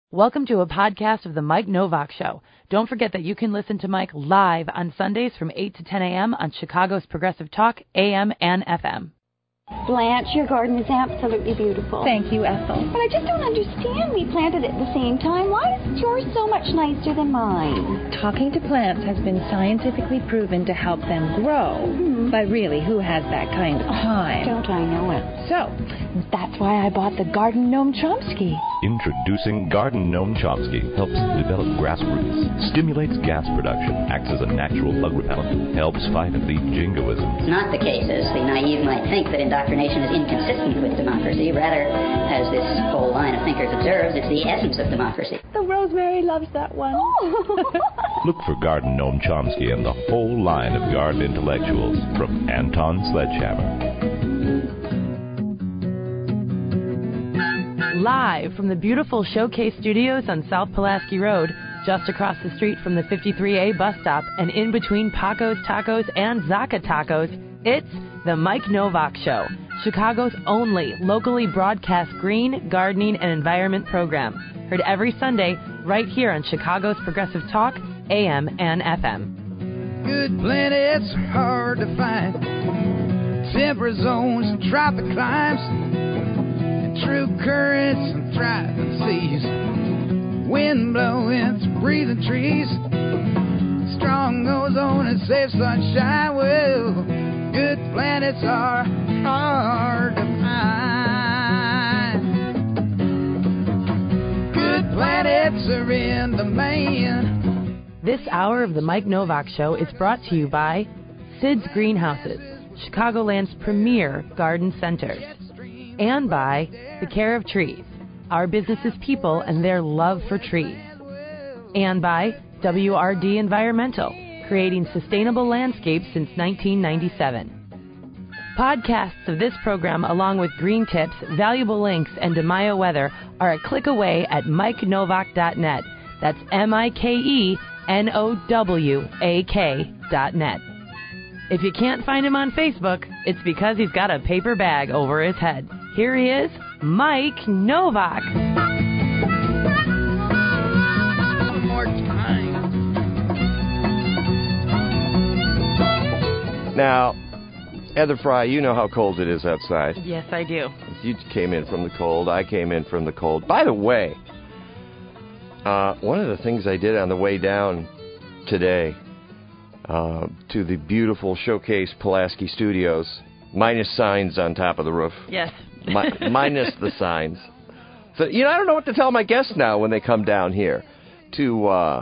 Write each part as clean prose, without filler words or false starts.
Welcome to a podcast of The Mike Novak Show. Don't forget that you can listen to Mike live on Sundays from 8 to 10 a.m. on Chicago's Progressive Talk, AM and FM. Blanche, your garden is absolutely beautiful. Thank you, Ethel. But I just don't understand. We planted it at the same time. Why is yours so much nicer than mine? Talking to plants has been scientifically proven to help them grow. But really, who has that kind of time? Don't I know it? So, that's why I bought the Garden Gnome Chomsky. Introducing Garden Gnome Chomsky. Helps develop grass roots, stimulates gas production, acts as a natural bug repellent, helps fight the jingoism. It's not the case, as the naive might think, that indoctrination is inconsistent with democracy. Rather, as this whole line of thinkers observes, it's the essence of democracy. The Rosemary loves that one. Look for Garden Gnome Chomsky and the whole line of garden intellectuals from Anton Sledgehammer. Live from the beautiful Showcase Studios on South Pulaski Road, just across the street from the 53A bus stop and in between Paco's Tacos and Zaka Tacos, it's The Mike Novak Show, Chicago's only locally broadcast green, gardening, and environment program. Heard every Sunday right here on Chicago's Progressive Talk, AM and FM. Good planets are hard to find. Temperate zones and tropic climes. And true currents and thriving seas. Wind blowing through breathing trees. Strong ozone and safe sunshine. Well, good planets are hard to find. Good planets are in demand. This hour of the Mike Novak Show is brought to you by Sid's Greenhouses, Chicagoland's premier garden centers, and by The Care of Trees, our business's people and their love for trees, and by WRD Environmental, creating sustainable landscapes since 1997. Podcasts of this program, along with green tips, valuable links, and DeMaio weather, are a click away at MikeNovak.net. That's MikeNowak.net. If you can't find him on Facebook, it's because he's got a paper bag over his head. Here he is, Mike Novak. One more time. Now, Heather Fry, you know how cold it is outside. Yes, I do. You came in from the cold. I came in from the cold. By the way, one of the things I did on the way down today to the beautiful Showcase Pulaski Studios, minus signs on top of the roof. Yes. Minus the signs. So, I don't know what to tell my guests now when they come down here to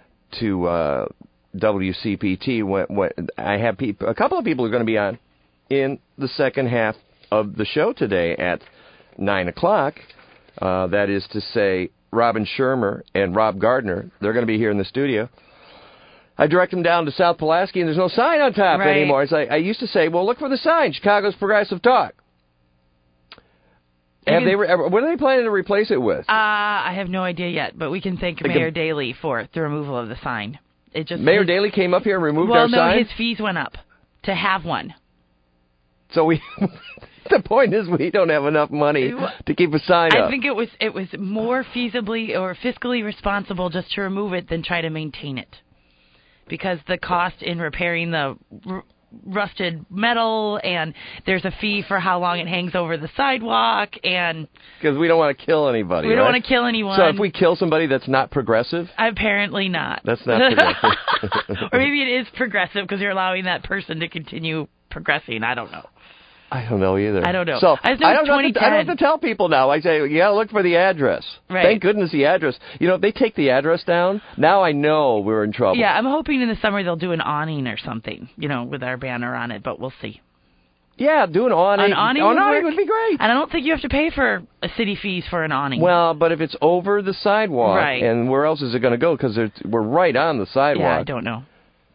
WCPT. When I have a couple of people are going to be on in the second half of the show today at 9 o'clock. That is to say, Robin Shermer and Rob Gardner. They're going to be here in the studio. I direct them down to South Pulaski, and there's no sign on top anymore. It's like I used to say, well, look for the sign, Chicago's Progressive Talk. When are they planning to replace it with? I have no idea yet, but we can thank Mayor Daley for the removal of the sign. Mayor Daley came up here and removed our sign? Well, no, his fees went up to have one. So the point is we don't have enough money to keep a sign up. I think it was more feasibly or fiscally responsible just to remove it than try to maintain it. Because the cost in repairing the rusted metal, and there's a fee for how long it hangs over the sidewalk, and because we don't want to kill anybody. We don't want to kill anyone. So if we kill somebody, that's not progressive? Apparently not. That's not progressive. Or maybe it is progressive because you're allowing that person to continue progressing. I don't know. I don't know either. I don't know. So I don't have to tell people now. I say, you got to look for the address. Right. Thank goodness the address. If they take the address down, now I know we're in trouble. Yeah, I'm hoping in the summer they'll do an awning or something, with our banner on it, but we'll see. Yeah, do an awning. An awning would be great. And I don't think you have to pay for city fees for an awning. Well, but if it's over the sidewalk, right. And where else is it going to go? Because we're right on the sidewalk. Yeah, I don't know.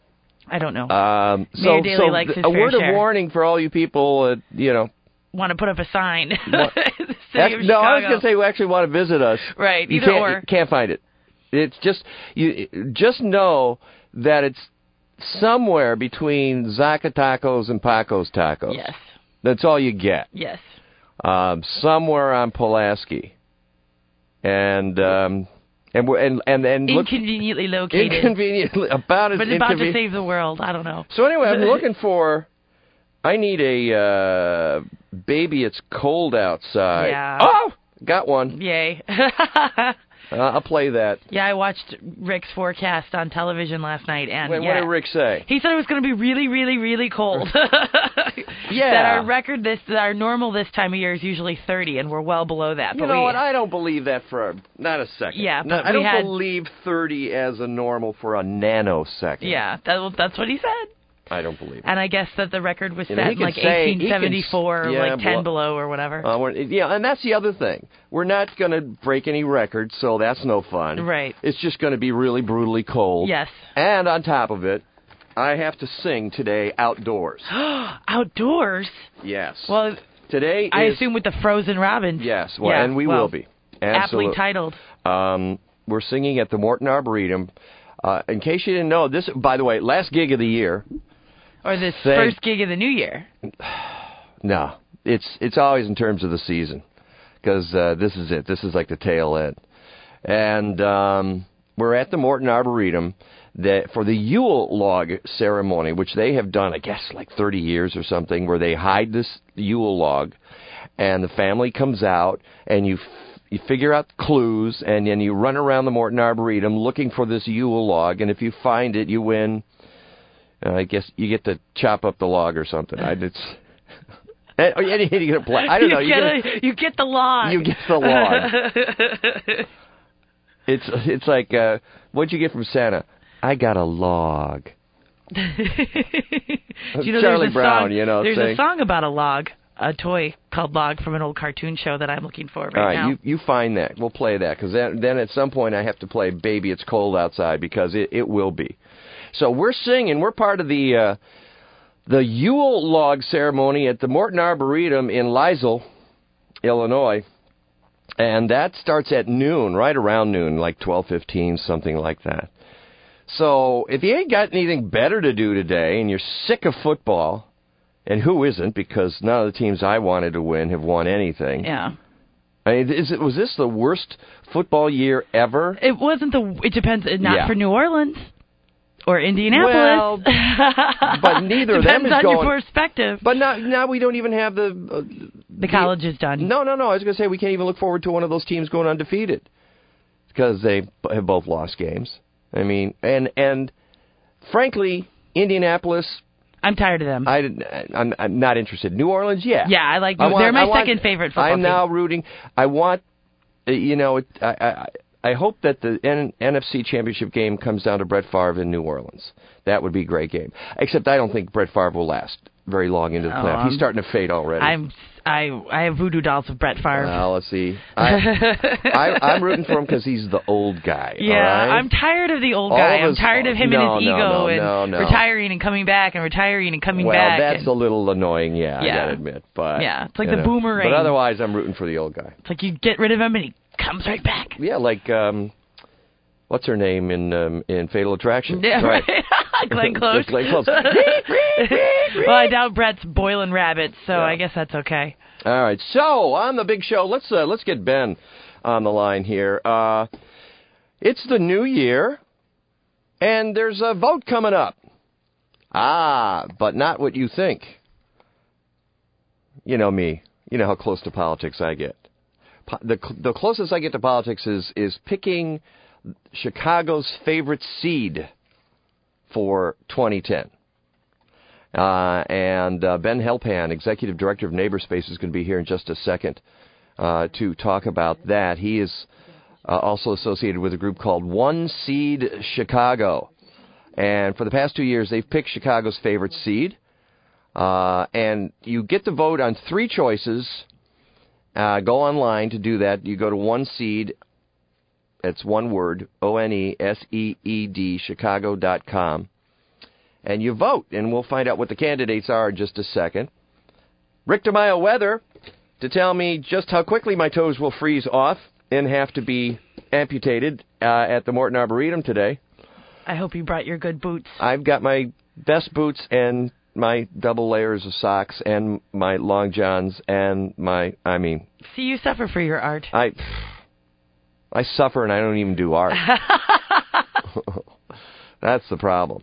Mayor Daley likes his a fair word share. of warning for all you people, want to put up a sign. No, I was going to say we actually want to visit us. Right, You can't find it. It's just, you just know that it's somewhere between Zaka Tacos and Paco's Tacos. Yes. That's all you get. Yes. Somewhere on Pulaski. And And we're and look, inconveniently located. Inconveniently, about as but about to inconvenient. save the world. I don't know. So anyway, I'm looking for. I need a baby. It's cold outside. Yeah. Oh, got one. Yay. I'll play that. Yeah, I watched Rick's forecast on television last night, and What did Rick say? He said it was going to be really, really, really cold. Yeah. That our normal this time of year is usually 30, and we're well below that. You know what? I don't believe that for not a second. Yeah, but I don't believe 30 as a normal for a nanosecond. Yeah, that's what he said. I don't believe it. And I guess that the record was set he in can like say- 1874, or yeah, like 10 below or whatever. Yeah, and that's the other thing. We're not going to break any records, so that's no fun. Right. It's just going to be really brutally cold. Yes. And on top of it, I have to sing today outdoors. Outdoors? Yes. Well, today I is... assume with the Frozen Robins. Yes, and we will be. Absolutely. Aptly titled. We're singing at the Morton Arboretum. In case you didn't know, this, by the way, last gig of the year. Or this first gig of the new year. No, it's always in terms of the season, because this is it. This is like the tail end. And we're at the Morton Arboretum for the Yule log ceremony, which they have done, I guess, like 30 years or something, where they hide this Yule log, and the family comes out, and you figure out clues, and then you run around the Morton Arboretum looking for this Yule log, and if you find it, you win. I guess you get to chop up the log or something. You get to play. I don't know. You get the log. You get the log. It's like, what'd you get from Santa? I got a log. Charlie Brown, There's saying, a song about a log, a toy called Log from an old cartoon show that I'm looking for now. All right, you find that. We'll play that, because then at some point I have to play Baby It's Cold Outside, because it will be. So we're singing. We're part of the Yule log ceremony at the Morton Arboretum in Lisle, Illinois, and that starts at noon, right around noon, like 12:15, something like that. So if you ain't got anything better to do today, and you're sick of football, and who isn't? Because none of the teams I wanted to win have won anything. Yeah. I mean, was this the worst football year ever? It wasn't It depends. Not for New Orleans. Or Indianapolis. Well, but neither of them is Depends on going. your perspective. But now we don't even have the colleges done. No. I was going to say we can't even look forward to one of those teams going undefeated, because they have both lost games. I mean, and frankly, Indianapolis. I'm tired of them. I'm not interested. New Orleans, yeah. Yeah, I like. They're my second favorite football team. I'm now rooting. I want. I hope that the NFC Championship game comes down to Brett Favre in New Orleans. That would be a great game. Except I don't think Brett Favre will last very long into the playoffs. He's starting to fade already. I have voodoo dolls of Brett Favre. Well, let's see. I'm rooting for him because he's the old guy. Yeah, all right? I'm tired of the old guy. I'm tired of him and his ego and retiring and coming back and retiring and coming back. Well, that's a little annoying, I gotta admit. But yeah, it's like the boomerang. But otherwise, I'm rooting for the old guy. It's like you get rid of him and he comes right back. Yeah, like what's her name in Fatal Attraction? Yeah, right. Glenn Close. Glenn Close. Well, I doubt Brett's boiling rabbits, so I guess that's okay. All right. So on the big show, let's get Ben on the line here. It's the new year, and there's a vote coming up. But not what you think. You know me. You know how close to politics I get. The closest I get to politics is picking Chicago's favorite seed for 2010. And Ben Helpan, Executive Director of NeighborSpace, is going to be here in just a second to talk about that. He is also associated with a group called One Seed Chicago. And for the past 2 years, they've picked Chicago's favorite seed. And you get to vote on 3 choices. Go online to do that. You go to One Seed. It's one word, ONESEED, Chicago.com. And you vote, and we'll find out what the candidates are in just a second. Rick DeMaio weather to tell me just how quickly my toes will freeze off and have to be amputated at the Morton Arboretum today. I hope you brought your good boots. I've got my best boots and my double layers of socks and my long johns and see, you suffer for your art. I suffer and I don't even do art. That's the problem.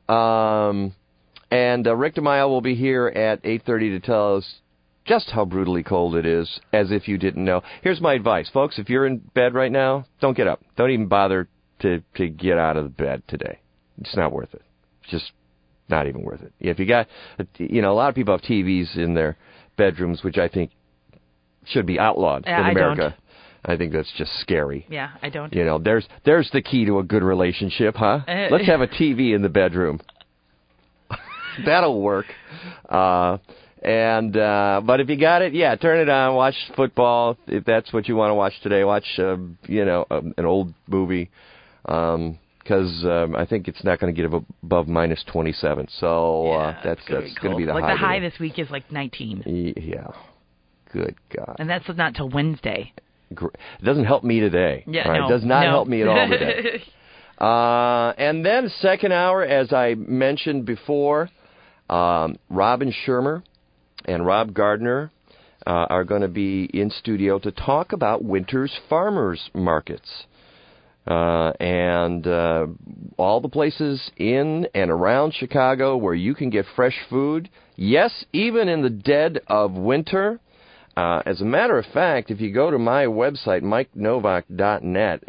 And Rick DeMaio will be here at 8:30 to tell us just how brutally cold it is, as if you didn't know. Here's my advice, folks. If you're in bed right now, don't get up. Don't even bother to get out of the bed today. It's not worth it. It's just not even worth it. If you got, a lot of people have TVs in their bedrooms, which I think should be outlawed in America. I think that's just scary. Yeah, I don't. There's the key to a good relationship, huh? Let's have a TV in the bedroom. That'll work. But if you got it, turn it on, watch football. If that's what you want to watch today, watch, an old movie. Because I think it's not going to get above minus 27. So that's going to be the high. The high this week is like 19. Yeah. Good God. And that's not till Wednesday. It doesn't help me today. Yeah, right? No, it does not help me at all today. And then second hour, as I mentioned before, Robin Shermer and Rob Gardner are going to be in studio to talk about winter's farmers markets. And all the places in and around Chicago where you can get fresh food. Yes, even in the dead of winter. As a matter of fact, if you go to my website, MikeNowak.net,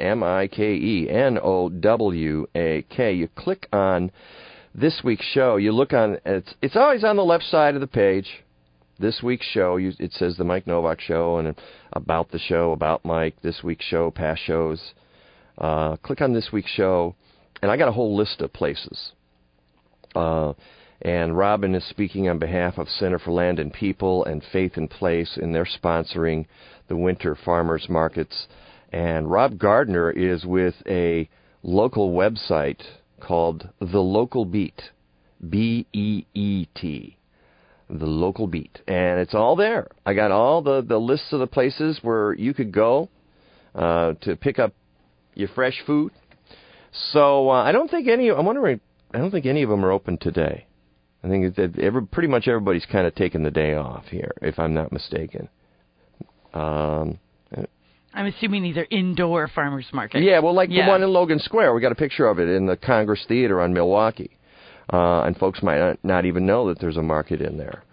MikeNowak, you click on this week's show. You look on, it's always on the left side of the page. This week's show, it says the Mike Novak Show, and about the show, about Mike, this week's show, past shows. Click on this week's show, and I got a whole list of places. And Robin is speaking on behalf of Center for Land and People and Faith in Place, and they're sponsoring the winter farmers markets. And Rob Gardner is with a local website called The Local Beat, B-E-E-T, The Local Beat. And it's all there. I got all the lists of the places where you could go to pick up your fresh food. So I don't think any of them are open today. I think that pretty much everybody's kind of taking the day off here, if I'm not mistaken. I'm assuming these are indoor farmers markets. Yeah, well, the one in Logan Square. We got a picture of it in the Congress Theater on Milwaukee. And folks might not even know that there's a market in there.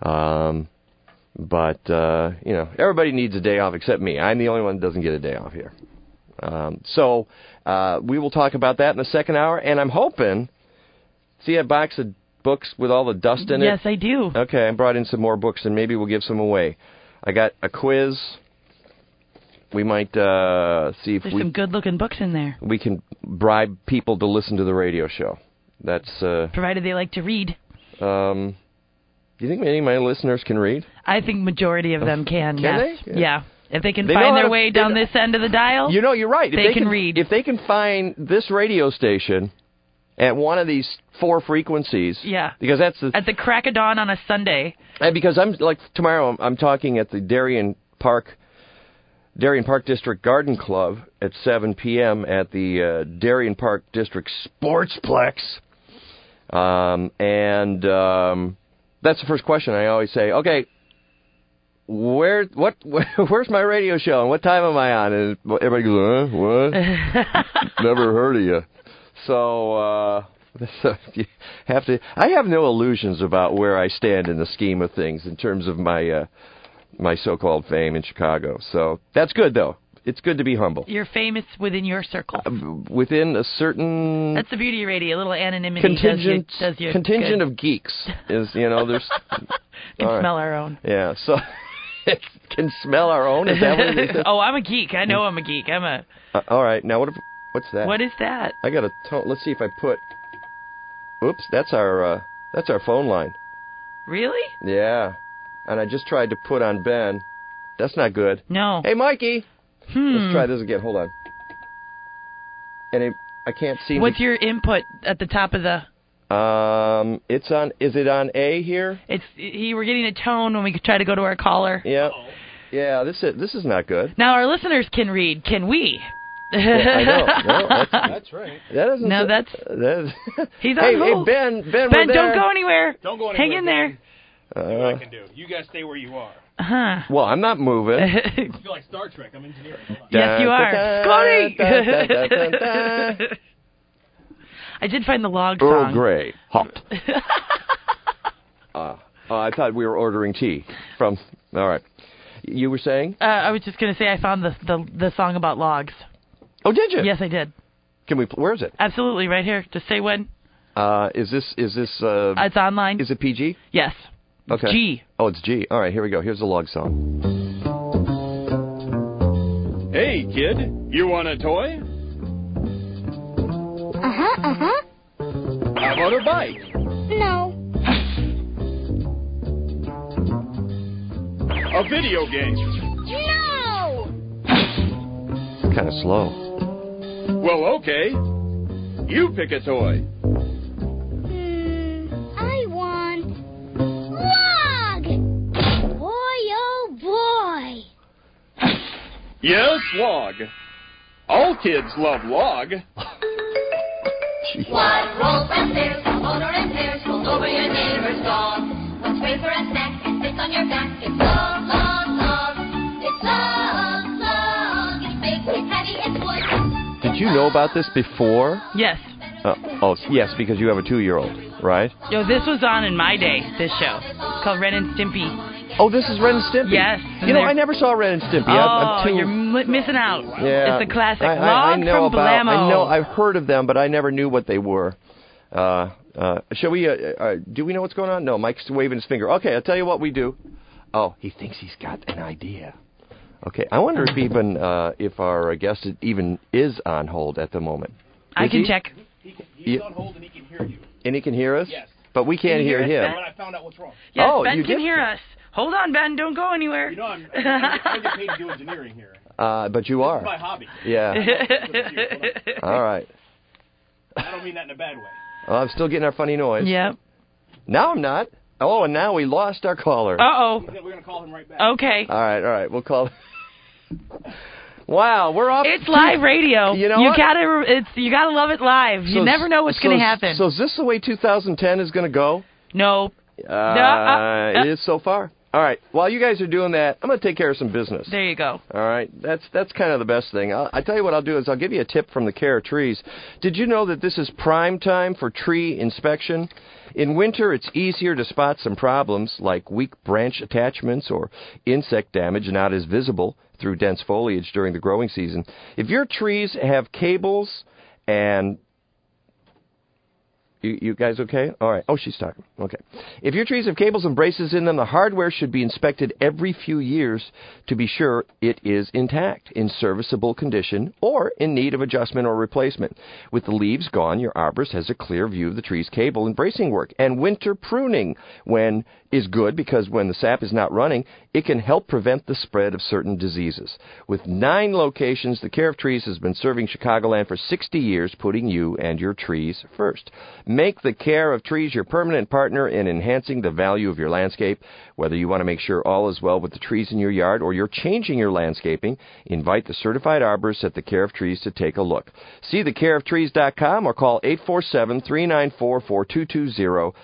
But everybody needs a day off except me. I'm the only one that doesn't get a day off here. So we will talk about that in the second hour. And I'm hoping, see a box of books with all the dust in it? Yes, I do. Okay, I brought in some more books, and maybe we'll give some away. I got a quiz. We might see if There's some good-looking books in there. We can bribe people to listen to the radio show. That's provided they like to read. Do you think any of my listeners can read? I think majority of them can. Can they? Yeah. If they can find their way down this end of the dial, you're right. They can read. If they can find this radio station at one of these 4 frequencies. Yeah. Because that's at the crack of dawn on a Sunday. And because tomorrow I'm talking at the Darien Park District Garden Club at 7 p.m. at the Darien Park District Sportsplex. That's the first question I always say. Okay, where's my radio show and what time am I on? And everybody goes, what? Never heard of you. So you have to. I have no illusions about where I stand in the scheme of things in terms of my my so-called fame in Chicago. So that's good, though. It's good to be humble. You're famous within your circle. Within a certain. That's the beauty of radio. A little anonymity contingent does you contingent good. Of geeks is there's. Can smell our own. Yeah. So. Can smell our own. Is that what it is? Oh, I'm a geek. I know I'm a geek. I'm a. All right. Now what's that? What is that? I got a tone. Let's see if I put. Oops, that's our phone line. Really? Yeah, and I just tried to put on Ben. That's not good. No. Hey, Mikey. Let's try this again. Hold on. And I can't see. What's your input at the top of the? It's on. Is it on A here? We're getting a tone when we try to go to our caller. Yeah. Yeah. This is not good. Now our listeners can read. Can we? I know. No, that's right. That isn't. No, that's. He's on hold. Hey, Ben, don't go anywhere. Don't go anywhere. Hang in there. That's what I can do. You guys stay where you are. Huh. Well, I'm not moving. I feel like Star Trek. I'm engineering. Hold on. Yes, you are. Scotty! Scotty! I did find the log Earl song. Grey. Hot. I thought we were ordering tea from... All right. You were saying? I was just going to say I found the song about logs. Oh, did you? Yes, I did. Can we... Where is it? Absolutely, right here. Just say when. Is this... It's online. Is it PG? Yes. Okay. G. Oh, it's G. All right, here we go. Here's the log song. Hey, kid, you want a toy? How about a bike? No. A video game? No! Kind of slow. Well, okay. You pick a toy. I want log! Boy, oh boy! Yes, log. All kids love log. What rolls downstairs, motor and tears, rolls over your neighbor's dog. What's great for a snack and sits on your back? It's log, log, log. It's log, log. It's big, it's heavy, it's wood. Did you know about this before? Yes. Yes, because you have a 2-year-old, right? Yo, this was on in my day, this show. It's called Ren and Stimpy. Oh, this is Ren and Stimpy? Yes. You know, I never saw Ren and Stimpy. I'm too... you're missing out. Yeah. It's a classic. I know from about. Blammo. I know. I've heard of them, but I never knew what they were. Shall we? Do we know what's going on? No, Mike's waving his finger. Okay, I'll tell you what we do. Oh, he thinks he's got an idea. Okay, I wonder if our guest even is on hold at the moment. I can check. He's on hold and he can hear you. And he can hear us? Yes. But we can't hear him. When I found out what's wrong. Yes, Oh, Ben you can did? hear us. Hold on, Ben. Don't go anywhere. You know, I get paid to do engineering here. But you are. It's my hobby. Yeah. All right. I don't mean that in a bad way. Well, I'm still getting our funny noise. Yep. Now I'm not. Oh, and now we lost our caller. Uh-oh. We're going to call him right back. Okay. All right. We'll call. Wow, we're off. It's live radio. You know what? You gotta love it live. You never know what's going to happen. So is this the way 2010 is going to go? No. It is so far. All right. While you guys are doing that, I'm going to take care of some business. There you go. All right. That's kind of the best thing. I tell you what I'll do is I'll give you a tip from the Care of Trees. Did you know that this is prime time for tree inspection? In winter, it's easier to spot some problems like weak branch attachments or insect damage not as visible through dense foliage during the growing season. If your trees have cables and... You guys okay? All right. Oh, she's talking. Okay. If your trees have cables and braces in them, the hardware should be inspected every few years to be sure it is intact, in serviceable condition, or in need of adjustment or replacement. With the leaves gone, your arborist has a clear view of the tree's cable and bracing work. And winter pruning is good because when the sap is not running, it can help prevent the spread of certain diseases. With 9 locations, the Care of Trees has been serving Chicagoland for 60 years, putting you and your trees first. Make the Care of Trees your permanent partner in enhancing the value of your landscape. Whether you want to make sure all is well with the trees in your yard or you're changing your landscaping, invite the certified arborist at the Care of Trees to take a look. See thecareoftrees.com or call 847-394-4220.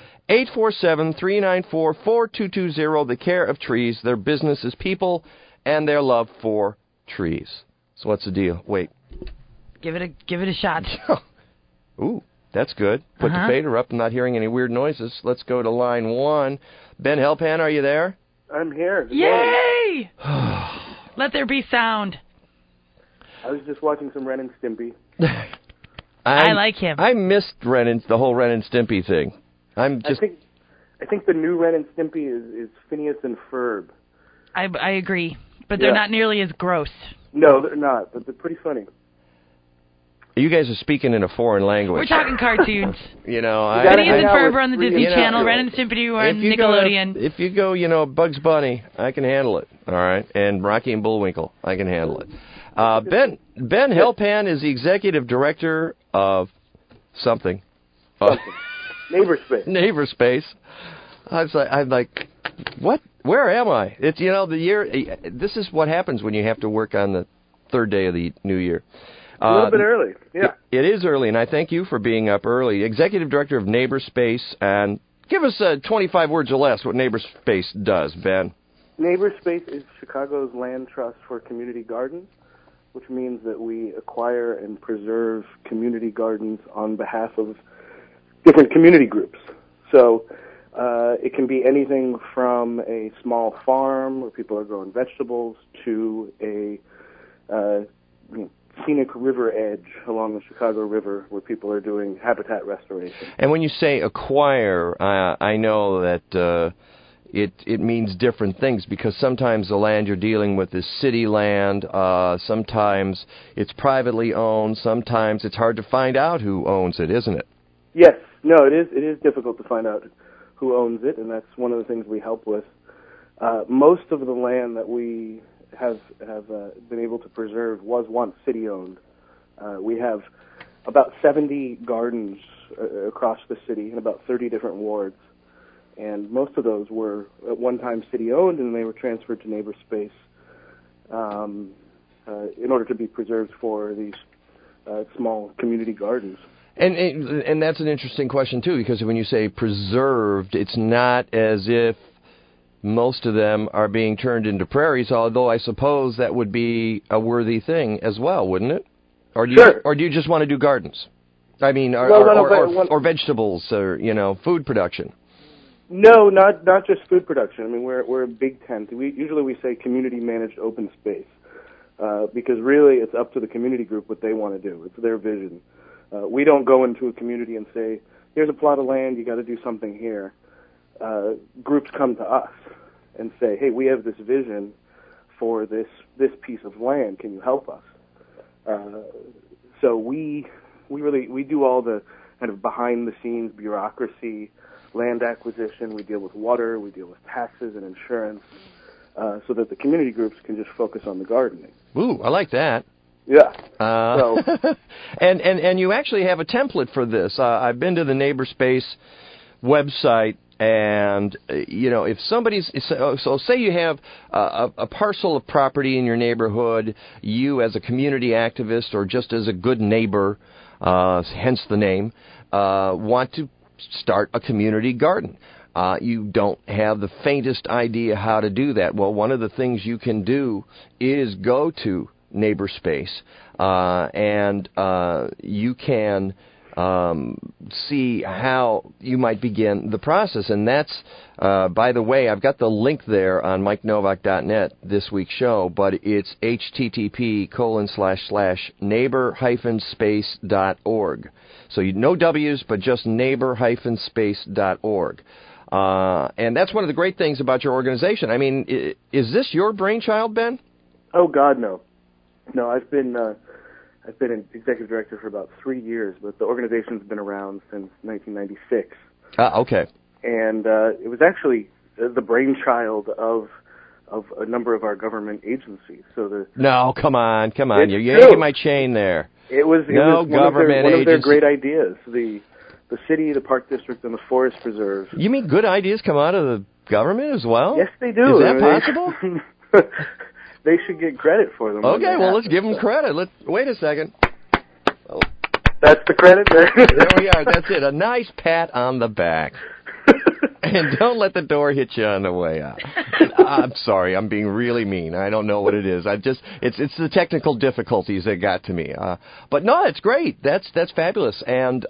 847-394-4220. The Care of Trees. Their business is people and their love for trees. So what's the deal? Wait. Give it a shot. Ooh. That's good. Put the fader up. I'm not hearing any weird noises. Let's go to line 1. Ben Helpan, are you there? I'm here. Yay! Let there be sound. I was just watching some Ren and Stimpy. I like him. I missed the whole Ren and Stimpy thing. I think the new Ren and Stimpy is Phineas and Ferb. I agree, but they're not nearly as gross. No, they're not, but they're pretty funny. You guys are speaking in a foreign language. We're talking cartoons. Phineas and Ferb are on the Disney Channel. Ren and Stimpy are on Nickelodeon. If you go, Bugs Bunny, I can handle it. All right, and Rocky and Bullwinkle, I can handle it. Ben Helpan is the executive director of something. Neighborspace. I'm like, what? Where am I? It's the year. This is what happens when you have to work on the third day of the new year. A little bit early, yeah. It is early, and I thank you for being up early. Executive Director of Neighborspace, and give us 25 words or less what Neighborspace does, Ben. NeighborSpace is Chicago's land trust for community gardens, which means that we acquire and preserve community gardens on behalf of different community groups. So it can be anything from a small farm where people are growing vegetables to a scenic river edge along the Chicago River where people are doing habitat restoration. And when you say acquire, I know that it means different things, because sometimes the land you're dealing with is city land, sometimes it's privately owned, sometimes it's hard to find out who owns it, isn't it? Yes. No, it is difficult to find out who owns it, and that's one of the things we help with. Most of the land that we have been able to preserve was once city-owned. We have about 70 gardens across the city in about 30 different wards, and most of those were at one time city-owned, and they were transferred to NeighborSpace in order to be preserved for these small community gardens. And that's an interesting question, too, because when you say preserved, it's not as if most of them are being turned into prairies, although I suppose that would be a worthy thing as well, wouldn't it? Or do you just want to do gardens? I mean, or vegetables, or food production. No, not just food production. I mean, we're a big tent. Usually we say community managed open space because really it's up to the community group what they want to do. It's their vision. We don't go into a community and say, "Here's a plot of land. You got to do something here." Groups come to us and say, "Hey, we have this vision for this piece of land. Can you help us?" So we do all the kind of behind the scenes bureaucracy, land acquisition. We deal with water. We deal with taxes and insurance, so that the community groups can just focus on the gardening. Ooh, I like that. Yeah. And you actually have a template for this. I've been to the NeighborSpace website. And, if somebody's, so say you have a parcel of property in your neighborhood, you as a community activist or just as a good neighbor, hence the name, want to start a community garden. You don't have the faintest idea how to do that. Well, one of the things you can do is go to NeighborSpace, and you can see how you might begin the process. And that's, by the way, I've got the link there on MikeNovak.net, this week's show, but it's http://neighbor-space.org. So no W's, but just neighbor-space.org. And that's one of the great things about your organization. I mean, is this your brainchild, Ben? Oh, God, no. No, I've been an executive director for about 3 years, but the organization's been around since 1996. Okay. And it was actually the brainchild of a number of our government agencies. No, come on. You're yanking my chain there. It was one of their great ideas. The city, the Park District, and the Forest Preserve. You mean good ideas come out of the government as well? Yes, they do. Is that possible? They should get credit for them. Okay, well, let's give them credit. Wait a second. Oh. That's the credit there? There we are. That's it. A nice pat on the back. And don't let the door hit you on the way out. I'm sorry. I'm being really mean. I don't know what it is. It's the technical difficulties that got to me. But no, it's great. That's fabulous. And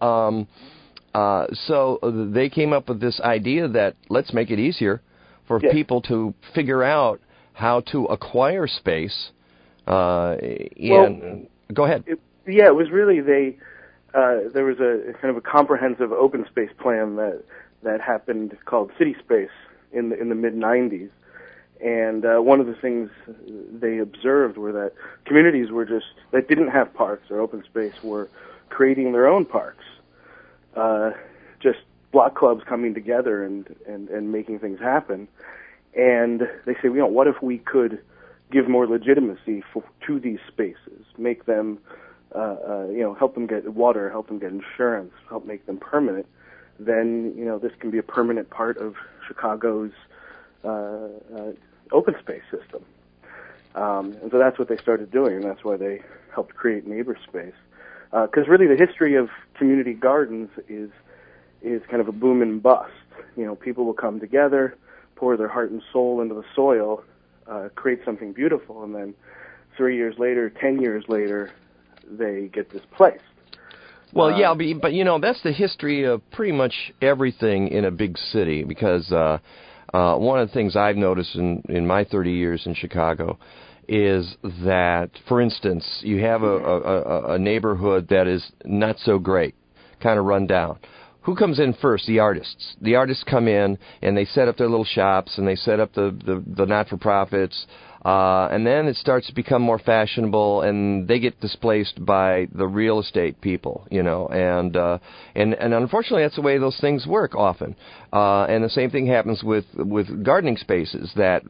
so they came up with this idea that let's make it easier for people to figure out how to acquire space. Go ahead. It was really there was a kind of a comprehensive open space plan that happened called City Space in the mid-'90s, and one of the things they observed were that communities that didn't have parks or open space were creating their own parks, just block clubs coming together and making things happen. And they say, what if we could give more legitimacy to these spaces, make them, help them get water, help them get insurance, help make them permanent? Then, this can be a permanent part of Chicago's open space system. And so that's what they started doing, and that's why they helped create NeighborSpace. Because really the history of community gardens is kind of a boom and bust. People will come together, pour their heart and soul into the soil, create something beautiful, and then 3 years later, 10 years later, they get displaced. Well, yeah, but that's the history of pretty much everything in a big city, because one of the things I've noticed in my 30 years in Chicago is that, for instance, you have a neighborhood that is not so great, kind of run down. Who comes in first? The artists. The artists come in, and they set up their little shops, and they set up the not-for-profits, and then it starts to become more fashionable, and they get displaced by the real estate people, and unfortunately that's the way those things work often. And the same thing happens with gardening spaces, that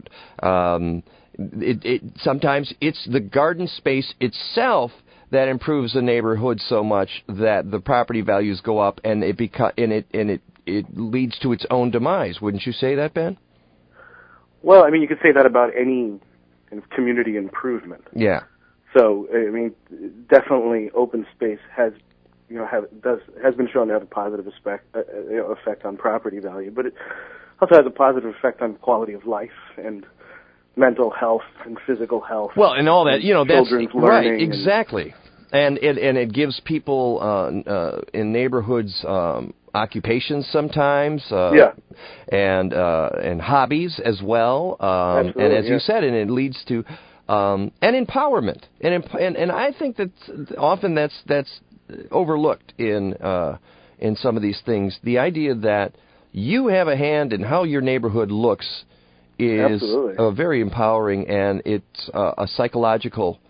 sometimes it's the garden space itself that improves the neighborhood so much that the property values go up, and it leads to its own demise. Wouldn't you say that, Ben? Well, I mean, you could say that about any kind of community improvement. Yeah. So, I mean, definitely open space has been shown to have a positive effect on property value, but it also has a positive effect on quality of life and mental health and physical health. Well, and all that, that's right, learning. Exactly. And it gives people in neighborhoods occupations sometimes, and hobbies as well. Absolutely, and as you said, and it leads to and empowerment. And I think that often that's overlooked in some of these things. The idea that you have a hand in how your neighborhood looks is very empowering, and it's a psychological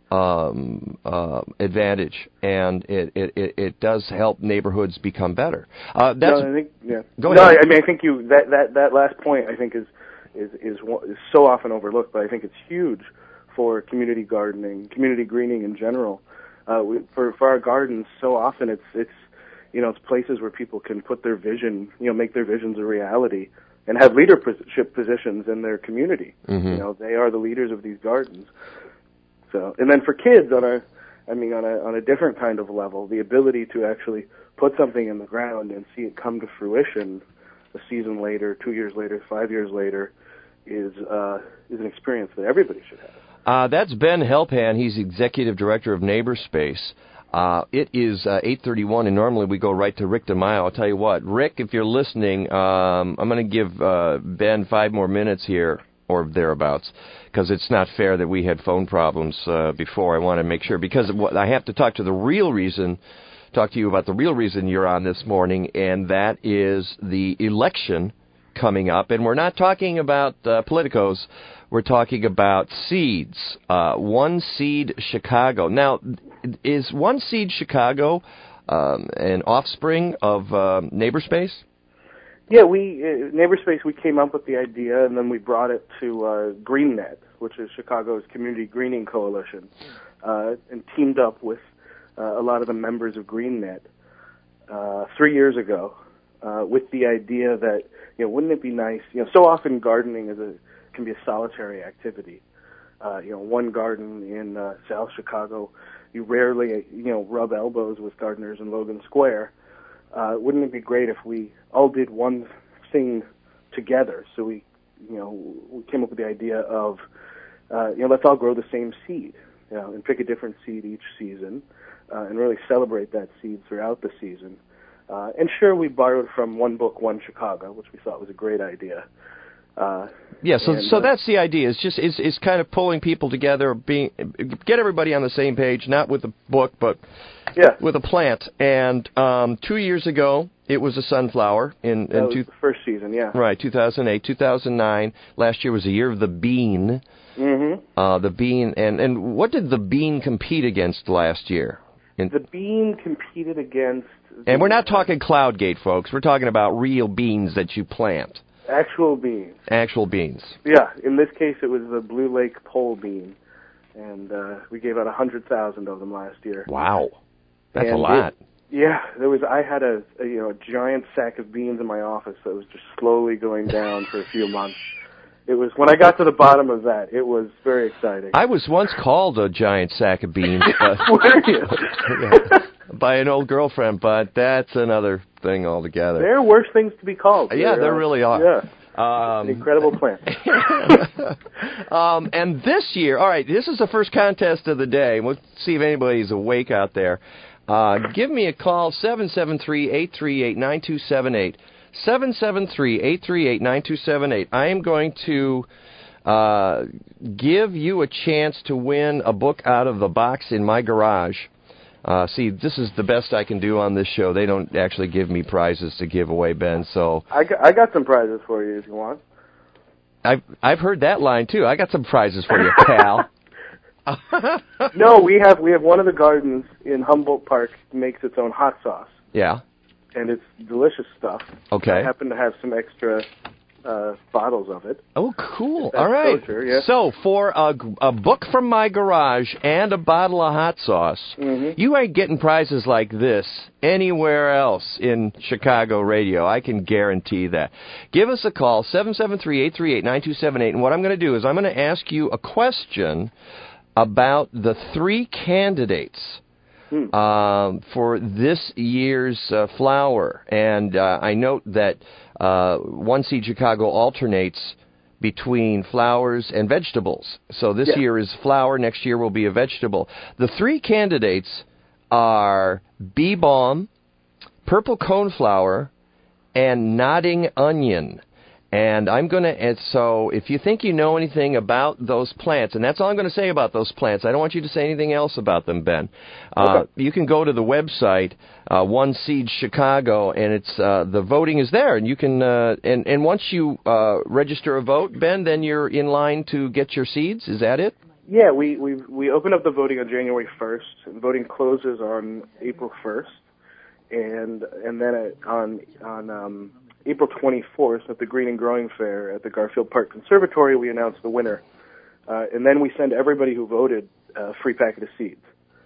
advantage, and it does help neighborhoods become better. I think, Go ahead. I mean, I think that last point I think is so often overlooked, but I think it's huge for community gardening, community greening in general. For our gardens, so often it's places where people can put their vision, make their visions a reality, and have leadership positions in their community. Mm-hmm. They are the leaders of these gardens. So, and then for kids on a different kind of level, the ability to actually put something in the ground and see it come to fruition a season later, 2 years later, 5 years later, is an experience that everybody should have. That's Ben Helpan. He's executive director of NeighborSpace. It is 8:31, and normally we go right to Rick DeMaio. I'll tell you what, Rick, if you're listening, I'm going to give Ben 5 more minutes here, or thereabouts, because it's not fair that we had phone problems before. I want to make sure, because I have to talk to you about the real reason you're on this morning, and that is the election coming up. And we're not talking about politicos. We're talking about seeds. One Seed Chicago. Now, is One Seed Chicago an offspring of NeighborSpace? Yeah, NeighborSpace, we came up with the idea, and then we brought it to GreenNet, which is Chicago's Community Greening Coalition, and teamed up with a lot of the members of GreenNet 3 years ago, with the idea that, wouldn't it be nice, so often gardening can be a solitary activity. One garden in South Chicago, you rarely, rub elbows with gardeners in Logan Square. Wouldn't it be great if we all did one thing together? So we came up with the idea of, let's all grow the same seed, and pick a different seed each season, and really celebrate that seed throughout the season. And sure, we borrowed from One Book, One Chicago, which we thought was a great idea. So that's the idea. It's kind of pulling people together, get everybody on the same page, not with a book, but with a plant. And 2 years ago, it was a sunflower. That was the first season, yeah. Right, 2008, 2009. Last year was the year of the bean. Mm-hmm. The bean, and what did the bean compete against last year? The bean competed against... And we're not talking Cloudgate, folks. We're talking about real beans that you plant. Actual beans. Actual beans. Yeah, in this case it was the Blue Lake pole bean, and we gave out 100,000 of them last year. Wow, that's a lot. I had a giant sack of beans in my office that was just slowly going down for a few months. It was, when I got to the bottom of that, it was very exciting. I was once called a giant sack of beans. Were you? By an old girlfriend, but that's another thing altogether. There are worse things to be called. Yeah, there really are. An incredible plant. And this year, all right, this is the first contest of the day. We'll see if anybody's awake out there. Give me a call, 773-838-9278. 773-838-9278. I am going to give you a chance to win a book out of the box in my garage. See, this is the best I can do on this show. They don't actually give me prizes to give away, Ben. So I got some prizes for you if you want. I've heard that line too. I got some prizes for you, pal. No, we have one of the gardens in Humboldt Park makes its own hot sauce. Yeah. And it's delicious stuff. Okay. I happen to have some extra bottles of it. Oh, cool. All right. Kosher, yeah. So for a book from my garage and a bottle of hot sauce, you ain't getting prizes like this anywhere else in Chicago radio. I can guarantee that. Give us a call, 773-838-9278. And what I'm going to do is I'm going to ask you a question about the three candidates for this year's flower. And I note that One Seed Chicago alternates between flowers and vegetables. So this year is flower, next year will be a vegetable. The three candidates are bee balm, purple coneflower, and nodding onion. And I'm going to, so if you think you know anything about those plants, and that's all I'm going to say about those plants, I don't want you to say anything else about them, Ben. Okay. You can go to the website, One Seed Chicago, and it's the voting is there, and you can, and once you register a vote, Ben, then you're in line to get your seeds. Is that it? Yeah, we open up the voting on January 1st, and voting closes on April 1st, and then on April 24th at the Green and Growing Fair at the Garfield Park Conservatory, we announce the winner. And then we send everybody who voted a free packet of seeds.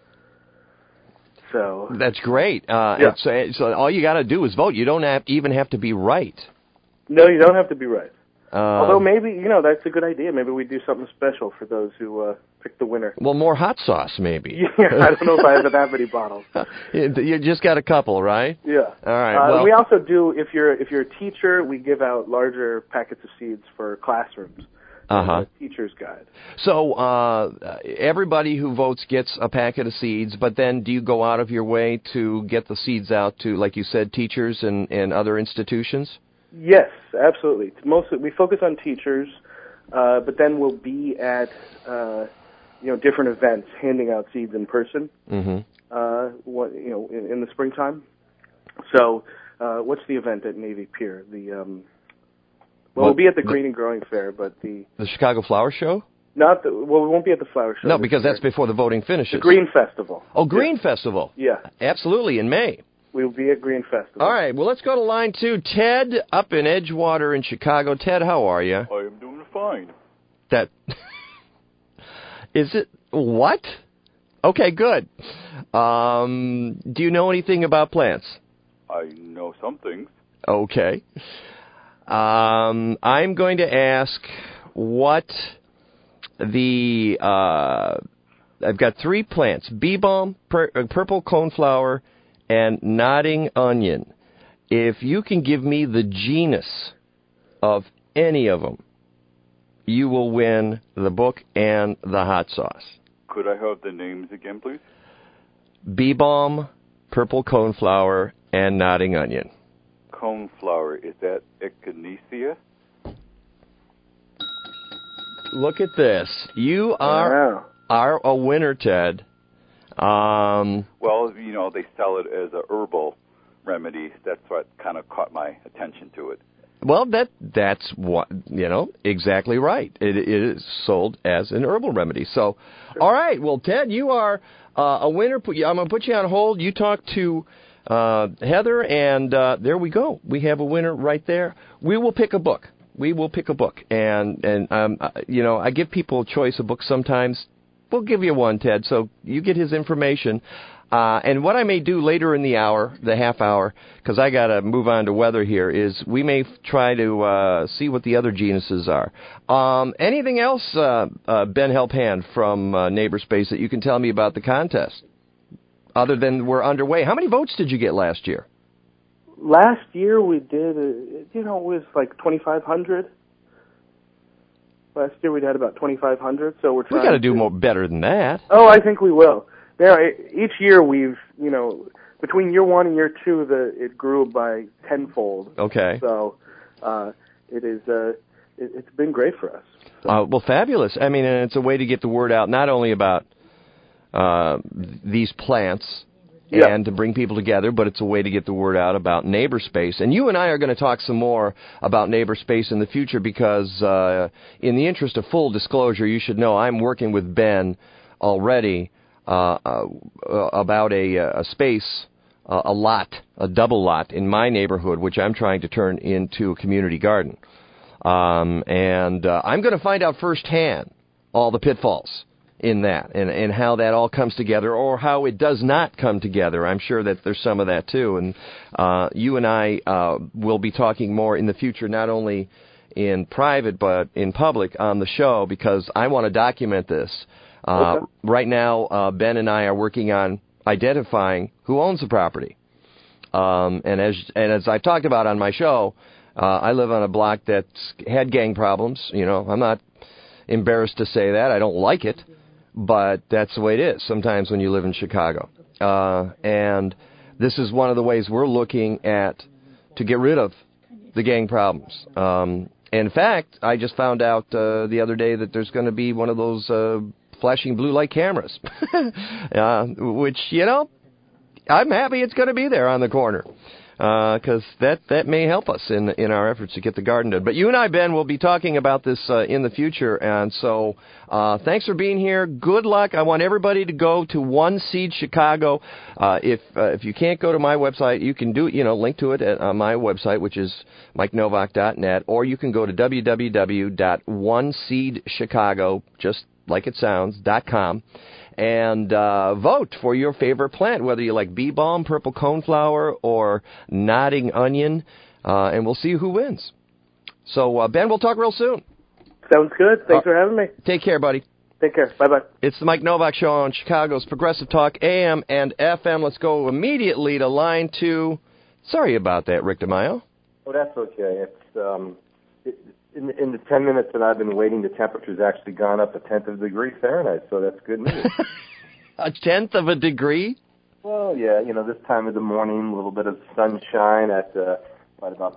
So that's great. Yeah. So all you got to do is vote. You don't even have to be right. No, you don't have to be right. Although maybe, that's a good idea. Maybe we do something special for those who pick the winner. Well, more hot sauce, maybe. Yeah, I don't know if I have that many bottles. You just got a couple, right? Yeah. All right. Well, we also do, if you're a teacher, we give out larger packets of seeds for classrooms. Teacher's guide. So everybody who votes gets a packet of seeds, but then do you go out of your way to get the seeds out to, like you said, teachers and other institutions? Yes, absolutely. Mostly, we focus on teachers, but then we'll be at different events, handing out seeds in person. In the springtime. So, what's the event at Navy Pier? We'll be at the Green and Growing Fair, but the Chicago Flower Show. We won't be at the flower show. No, because that's before the voting finishes. The Green Festival. Oh, Green Festival. Yeah, absolutely, in May. We'll be at Green Festival. All right, well, let's go to line 2. Ted, up in Edgewater in Chicago. Ted, how are you? I am doing fine. That... Is it... What? Okay, good. Do you know anything about plants? I know some things. Okay. I'm going to ask what the... I've got 3 plants. Bee balm, purple coneflower, and nodding onion. If you can give me the genus of any of them, you will win the book and the hot sauce. Could I have the names again, please? Bee balm, purple coneflower, and nodding onion. Coneflower, is that echinacea? Look at this. You are a winner, Ted. Well, they sell it as a herbal remedy. That's what kind of caught my attention to it. Well, that's what, exactly right. It is sold as an herbal remedy. So, all right. Well, Ted, you are a winner. I'm going to put you on hold. You talk to Heather, and there we go. We have a winner right there. We will pick a book. And I give people a choice of books sometimes. We'll give you one, Ted, so you get his information. And what I may do later in the hour, the half hour, because I got to move on to weather here, is we may try to see what the other genuses are. Anything else, Ben Helphand from Neighborspace, that you can tell me about the contest, other than we're underway? How many votes did you get last year? Last year we did, it was like 2,500. Last year we had about 2,500, so we're trying. We got to do more better than that. Oh, I think we will. Now, each year we've, between year 1 and year 2, it grew by tenfold. Okay. So it's been great for us. Well, fabulous. I mean, and it's a way to get the word out not only about these plants and to bring people together, but it's a way to get the word out about NeighborSpace. And you and I are going to talk some more about NeighborSpace in the future because in the interest of full disclosure, you should know I'm working with Ben already about a space, a double lot in my neighborhood, which I'm trying to turn into a community garden. And I'm going to find out firsthand all the pitfalls in that and how that all comes together or how it does not come together. I'm sure that there's some of that too. And you and I will be talking more in the future, not only in private but in public on the show because I want to document this. Okay. Right now, Ben and I are working on identifying who owns the property. And as I've talked about on my show, I live on a block that's had gang problems. I'm not embarrassed to say that. I don't like it, but that's the way it is sometimes when you live in Chicago. And this is one of the ways we're looking at to get rid of the gang problems. In fact, I just found out the other day that there's going to be one of those flashing blue light cameras, which, I'm happy it's going to be there on the corner. Because that may help us in our efforts to get the garden done. But you and I, Ben, will be talking about this in the future. And so thanks for being here. Good luck. I want everybody to go to One Seed Chicago. If you can't go to my website, you can do link to it at my website, which is MikeNovak.net, or you can go to www.oneseedchicago, just like it sounds, .com. And vote for your favorite plant, whether you like bee balm, purple coneflower, or nodding onion, and we'll see who wins. So, Ben, we'll talk real soon. Sounds good. Thanks for having me. Take care, buddy. Take care. Bye-bye. It's the Mike Novak Show on Chicago's Progressive Talk, AM and FM. Let's go immediately to line 2. Sorry about that, Rick DeMaio. Oh, that's okay. It's in the 10 minutes that I've been waiting, the temperature's actually gone up a tenth of a degree Fahrenheit, so that's good news. A tenth of a degree? Well, yeah, this time of the morning, a little bit of sunshine at about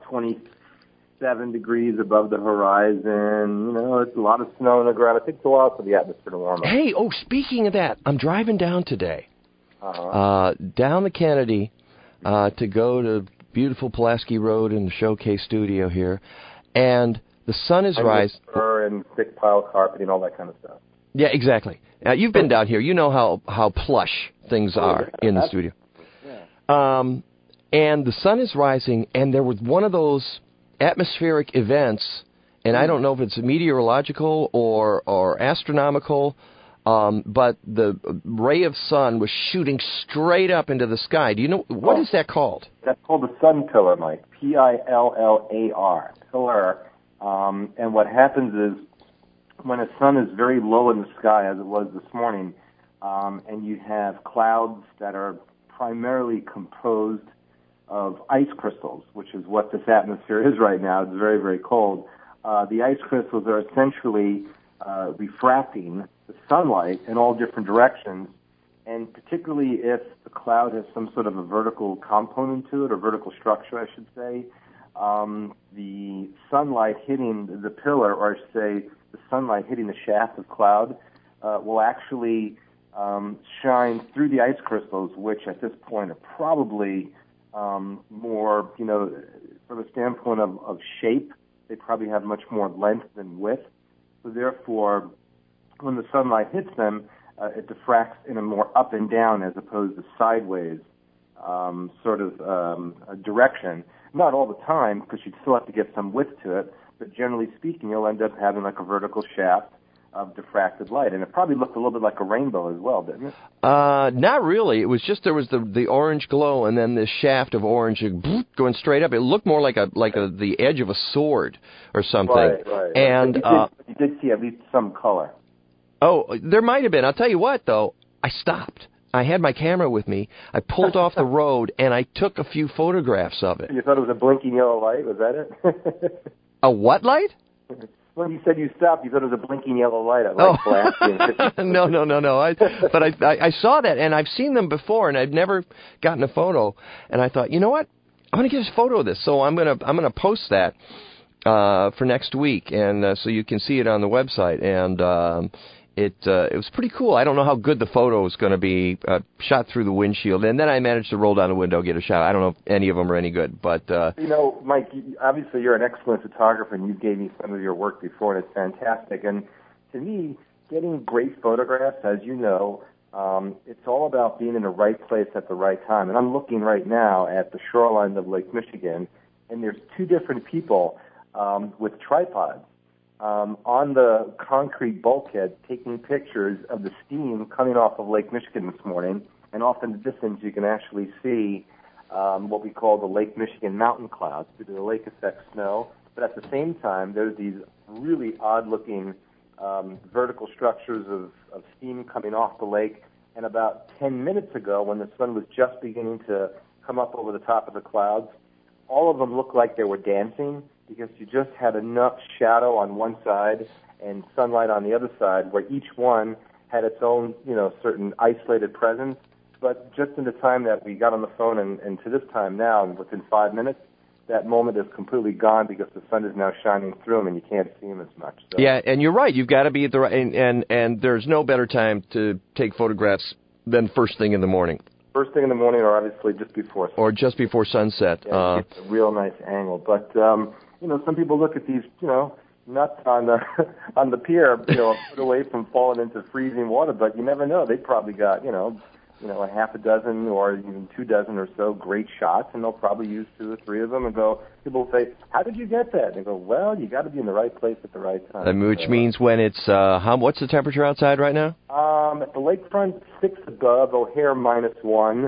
27 degrees above the horizon. It's a lot of snow on the ground. It takes a while for the atmosphere to warm up. Hey, speaking of that, I'm driving down today, down the Kennedy, to go to beautiful Pulaski Road in the Showcase studio here, and the sun is rising. And thick pile carpet and all that kind of stuff. Yeah, exactly. Now, you've been down here. You know how plush things are in the studio. Yeah. And the sun is rising, and there was one of those atmospheric events, and I don't know if it's meteorological or astronomical, but the ray of sun was shooting straight up into the sky. Do you know, what is that called? That's called the sun pillar, Mike. Pillar. Pillar. And what happens is when the sun is very low in the sky, as it was this morning, and you have clouds that are primarily composed of ice crystals, which is what this atmosphere is right now. It's very, very cold. The ice crystals are essentially refracting the sunlight in all different directions, and particularly if the cloud has some sort of a vertical component to it, or vertical structure, I should say, the sunlight hitting the pillar, or I should say the sunlight hitting the shaft of cloud, will actually shine through the ice crystals, which at this point are probably more, from a standpoint of shape, they probably have much more length than width. So therefore, when the sunlight hits them, it diffracts in a more up and down as opposed to sideways sort of a direction. Not all the time, because you'd still have to get some width to it, but generally speaking, you'll end up having like a vertical shaft of diffracted light. And it probably looked a little bit like a rainbow as well, didn't it? Not really. It was just there was the orange glow and then this shaft of orange going straight up. It looked more like the edge of a sword or something. Right. And you did see at least some color. Oh, there might have been. I'll tell you what, though. I stopped. I had my camera with me. I pulled off the road, and I took a few photographs of it. You thought it was a blinking yellow light? Was that it? A what light? When you said you stopped, you thought it was a blinking yellow light. No. But I saw that, and I've seen them before, and I've never gotten a photo. And I thought, you know what? I'm going to get a photo of this. So I'm gonna post that for next week, and so you can see it on the website. And it was pretty cool. I don't know how good the photo is going to be, shot through the windshield. And then I managed to roll down the window, get a shot. I don't know if any of them are any good, but Mike, obviously you're an excellent photographer, and you gave me some of your work before, and it's fantastic. And to me, getting great photographs, as you know, it's all about being in the right place at the right time. And I'm looking right now at the shoreline of Lake Michigan, and there's two different people with tripods on the concrete bulkhead taking pictures of the steam coming off of Lake Michigan this morning. And off in the distance, you can actually see what we call the Lake Michigan mountain clouds due to the lake effect snow. But at the same time, there's these really odd-looking vertical structures of steam coming off the lake. And about 10 minutes ago, when the sun was just beginning to come up over the top of the clouds, all of them looked like they were dancing, because you just had enough shadow on one side and sunlight on the other side, where each one had its own, certain isolated presence. But just in the time that we got on the phone and to this time now, within 5 minutes, that moment is completely gone because the sun is now shining through them and you can't see them as much. So. Yeah, and you're right. You've got to be at the right, and there's no better time to take photographs than first thing in the morning. First thing in the morning, or obviously just before sunset. Or just before sunset. Yeah, it's a real nice angle. But some people look at these, nuts on the pier, a foot away from falling into freezing water. But you never know. They probably got, a half a dozen or even 2 dozen or so great shots, and they'll probably use 2 or 3 of them. And people say, "How did you get that?" And they go, "Well, you got to be in the right place at the right time." Which means when it's what's the temperature outside right now? At the lakefront, 6 above, O'Hare -1.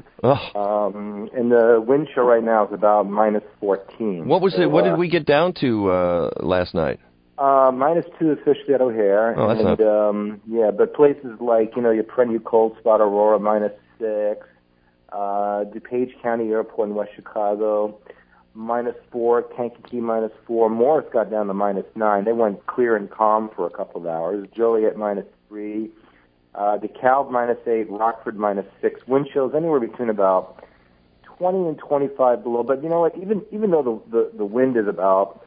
And the wind chill right now is about -14. What was it? What did we get down to last night? -2 officially at O'Hare. Oh, that's not... but places like, your perennial cold spot, Aurora, -6. DuPage County Airport in West Chicago, -4. Kankakee, -4. Morris got down to -9. They went clear and calm for a couple of hours. Joliet, -3. DeKalb, -8. Rockford, -6. Wind chills anywhere between about 20 and 25 below. But you know what? Even though the wind is about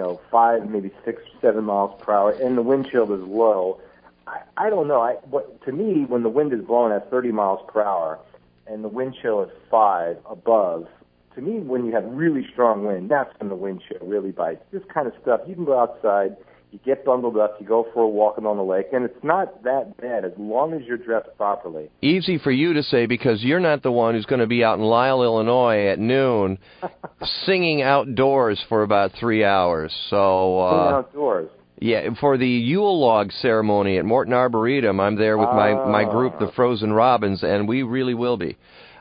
5, maybe 6, 7 miles per hour, and the wind chill is low, I don't know. To me, when the wind is blowing at 30 miles per hour and the wind chill is 5 above, to me, when you have really strong wind, that's when the wind chill really bites. This kind of stuff, you can go outside, you get bundled up, you go for a walk along the lake, and it's not that bad as long as you're dressed properly. Easy for you to say because you're not the one who's going to be out in Lisle, Illinois at noon singing outdoors for about 3 hours. So singing outdoors. Yeah, for the Yule log ceremony at Morton Arboretum, I'm there with my group, the Frozen Robins, and we really will be.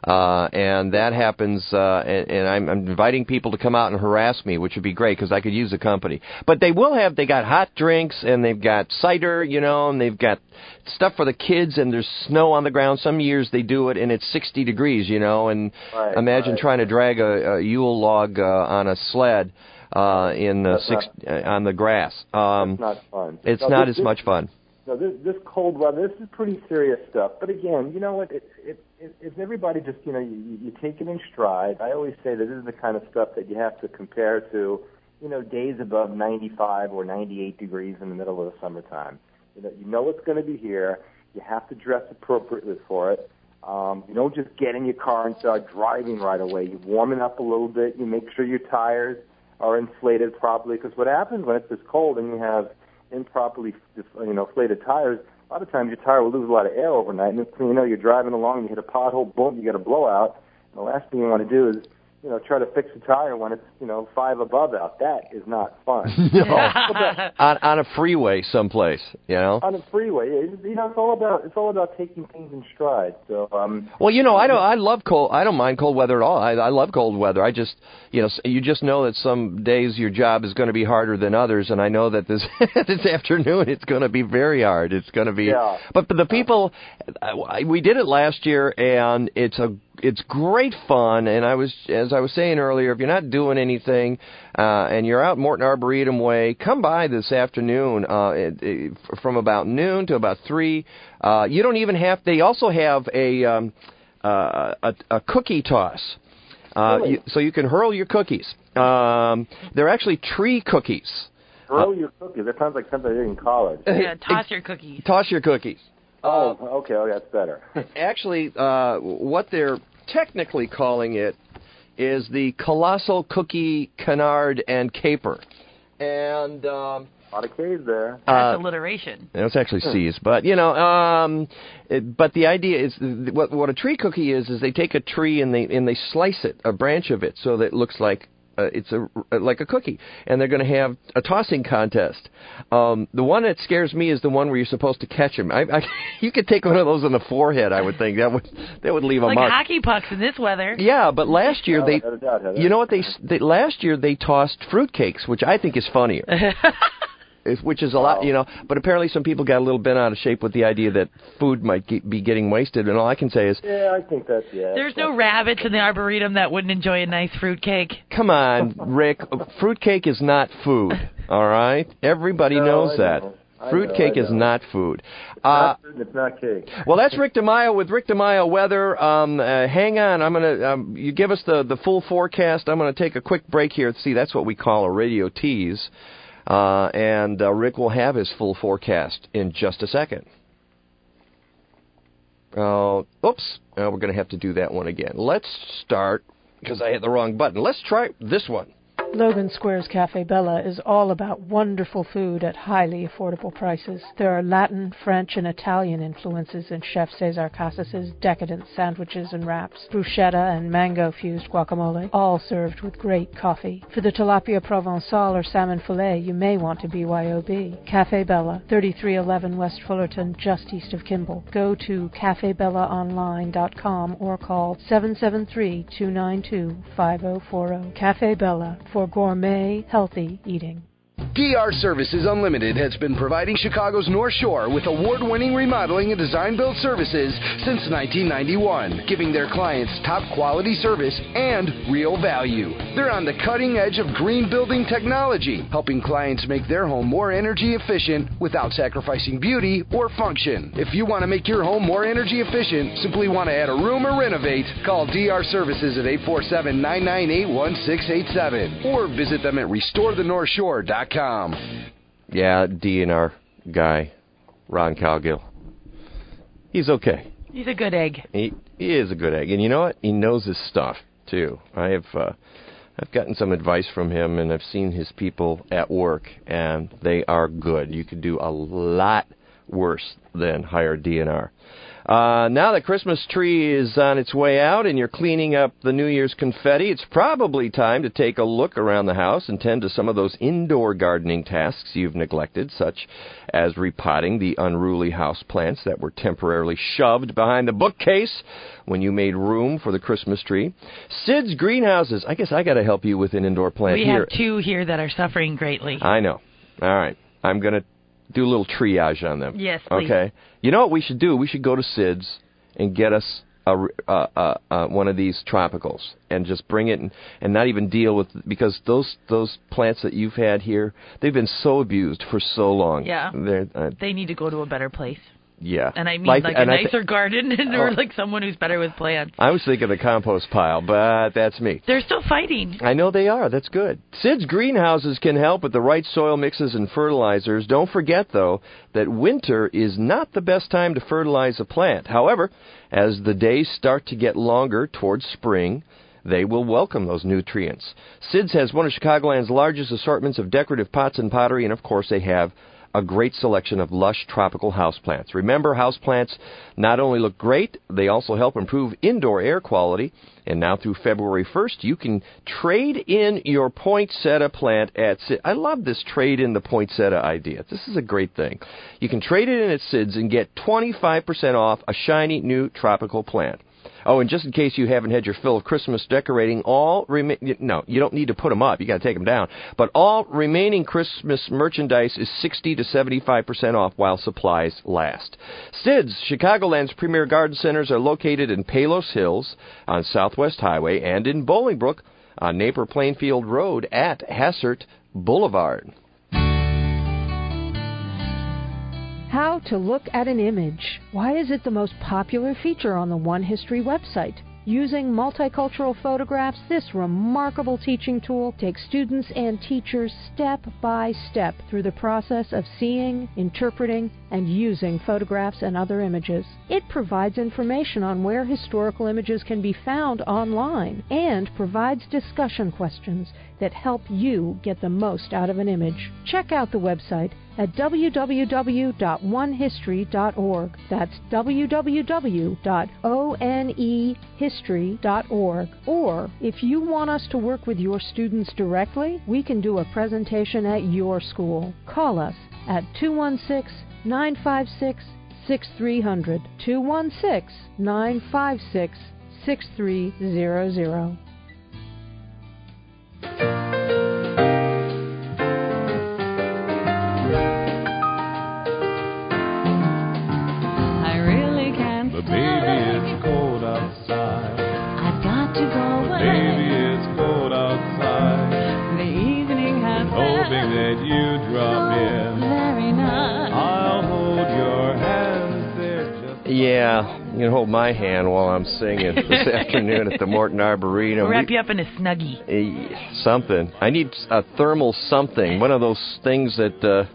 And that happens, and I'm inviting people to come out and harass me, which would be great because I could use the company. But they got hot drinks, and they've got cider, and they've got stuff for the kids, and there's snow on the ground. Some years they do it, and it's 60 degrees, and imagine trying to drag a Yule log on a sled on the grass. That's not fun. It's not as much fun. No, this cold weather, this is pretty serious stuff. But again, you know what? If everybody just, you take it in stride. I always say that this is the kind of stuff that you have to compare to, days above 95 or 98 degrees in the middle of the summertime. You know it's going to be here. You have to dress appropriately for it. You don't just get in your car and start driving right away. You warm it up a little bit. You make sure your tires are inflated properly. Because what happens when it's this cold and you have improperly, inflated tires, a lot of times your tire will lose a lot of air overnight, and you're driving along, you hit a pothole, boom, you get a blowout. And the last thing you want to do is try to fix a tire when it's 5 above out. That is not fun. No, on a freeway someplace, On a freeway, it's all about taking things in stride. So, I love cold. I don't mind cold weather at all. I love cold weather. I just, you just know that some days your job is going to be harder than others, and I know that this afternoon it's going to be very hard. It's going to be. Yeah. But the people, we did it last year, and it's great fun. And as I was saying earlier, if you're not doing anything and you're out Morton Arboretum Way, come by this afternoon from about noon to about 3. You don't even have. They also have a cookie toss, really? So you can hurl your cookies. They're actually tree cookies. Hurl your cookies. That sounds like something I did in college. Yeah, toss your cookies. Toss your cookies. Oh, okay. Oh, that's better. Actually, what they're technically calling it is the Colossal Cookie Canard and Caper. And a lot of K's there. That's alliteration. It's actually C's, but but the idea is what a tree cookie is they take a tree and they slice it, a branch of it, so that it looks like it's like a cookie, and they're going to have a tossing contest. The one that scares me is the one where you're supposed to catch them. You could take one of those on the forehead. I would think that would leave a like mark. Like hockey pucks in this weather. Yeah, but last year last year they tossed fruitcakes, which I think is funnier. Which is a lot, but apparently some people got a little bent out of shape with the idea that food might be getting wasted, and all I can say is... Yeah, I think that's, There's no rabbits in the Arboretum that wouldn't enjoy a nice fruitcake. Come on, Rick. Fruitcake is not food, all right? Everybody knows that. Fruitcake is not food. It's not cake. Well, that's Rick DeMaio with Rick DeMaio Weather. Hang on. I'm going to... you give us the full forecast. I'm going to take a quick break here. See, that's what we call a radio tease. And Rick will have his full forecast in just a second. Oops. We're going to have to do that one again. Let's start, because I hit the wrong button. Let's try this one. Logan Square's Cafe Bella is all about wonderful food at highly affordable prices. There are Latin, French, and Italian influences in Chef Cesar Casas's decadent sandwiches and wraps, bruschetta and mango-fused guacamole, all served with great coffee. For the tilapia provençal or salmon filet, you may want to BYOB. Cafe Bella, 3311 West Fullerton, just east of Kimball. Go to cafebellaonline.com or call 773-292-5040. Cafe Bella, for gourmet, healthy eating. DR Services Unlimited has been providing Chicago's North Shore with award-winning remodeling and design-build services since 1991, giving their clients top-quality service and real value. They're on the cutting edge of green building technology, helping clients make their home more energy efficient without sacrificing beauty or function. If you want to make your home more energy efficient, simply want to add a room or renovate, call DR Services at 847-998-1687 or visit them at restorethenorthshore.com. Yeah, DNR guy, Ron Calgill. He's okay. He's a good egg. He is a good egg. And you know what? He knows his stuff, too. I've gotten some advice from him, and I've seen his people at work, and they are good. You could do a lot worse than hire DNR. Now the Christmas tree is on its way out and you're cleaning up the New Year's confetti, it's probably time to take a look around the house and tend to some of those indoor gardening tasks you've neglected, such as repotting the unruly house plants that were temporarily shoved behind the bookcase when you made room for the Christmas tree. Sid's Greenhouses. I guess I got to help you with an indoor plant here. We have two here that are suffering greatly. I know. All right. I'm going to do a little triage on them. Yes, please. Okay. You know what we should do? We should go to Sid's and get us one of these tropicals and just bring it and not even deal with, because those plants that you've had here, they've been so abused for so long. Yeah. They need to go to a better place. Yeah. And I mean like a nicer garden or like someone who's better with plants. I was thinking the compost pile, but that's me. They're still fighting. I know they are. That's good. Sid's Greenhouses can help with the right soil mixes and fertilizers. Don't forget, though, that winter is not the best time to fertilize a plant. However, as the days start to get longer towards spring, they will welcome those nutrients. Sid's has one of Chicagoland's largest assortments of decorative pots and pottery, and of course they have a great selection of lush tropical houseplants. Remember, houseplants not only look great, they also help improve indoor air quality. And now through February 1st, you can trade in your poinsettia plant at SIDS. I love this trade in the poinsettia idea. This is a great thing. You can trade it in at SIDS and get 25% off a shiny new tropical plant. Oh, and just in case you haven't had your fill of Christmas decorating, no, you don't need to put them up. You got to take them down. But all remaining Christmas merchandise is 60 to 75% off while supplies last. SIDS, Chicagoland's premier garden centers, are located in Palos Hills on Southwest Highway and in Bolingbrook on Napier Plainfield Road at Hassert Boulevard. How to look at an image. Why is it the most popular feature on the One History website? Using multicultural photographs, this remarkable teaching tool takes students and teachers step by step through the process of seeing, interpreting, and using photographs and other images. It provides information on where historical images can be found online and provides discussion questions that help you get the most out of an image. Check out the website at www.onehistory.org. That's www.onehistory.org. Or, if you want us to work with your students directly, we can do a presentation at your school. Call us at 216-956-6300. 216-956-6300. Yeah, you can hold my hand while I'm singing this afternoon at the Morton Arboretum. We'll wrap you up in a Snuggie. Something. I need a thermal something. One of those things that,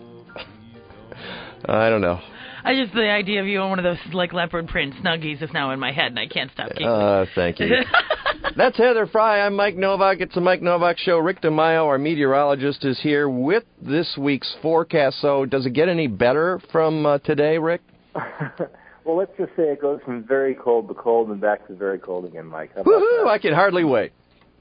I don't know. The idea of you on one of those, like, leopard print Snuggies is now in my head, and I can't stop giggling. Thank you. That's Heather Fry. I'm Mike Novak. It's the Mike Novak Show. Rick DeMaio, our meteorologist, is here with this week's forecast. So does it get any better from today, Rick? Well, let's just say it goes from very cold to cold and back to very cold again, Mike. Woohoo! I can hardly wait.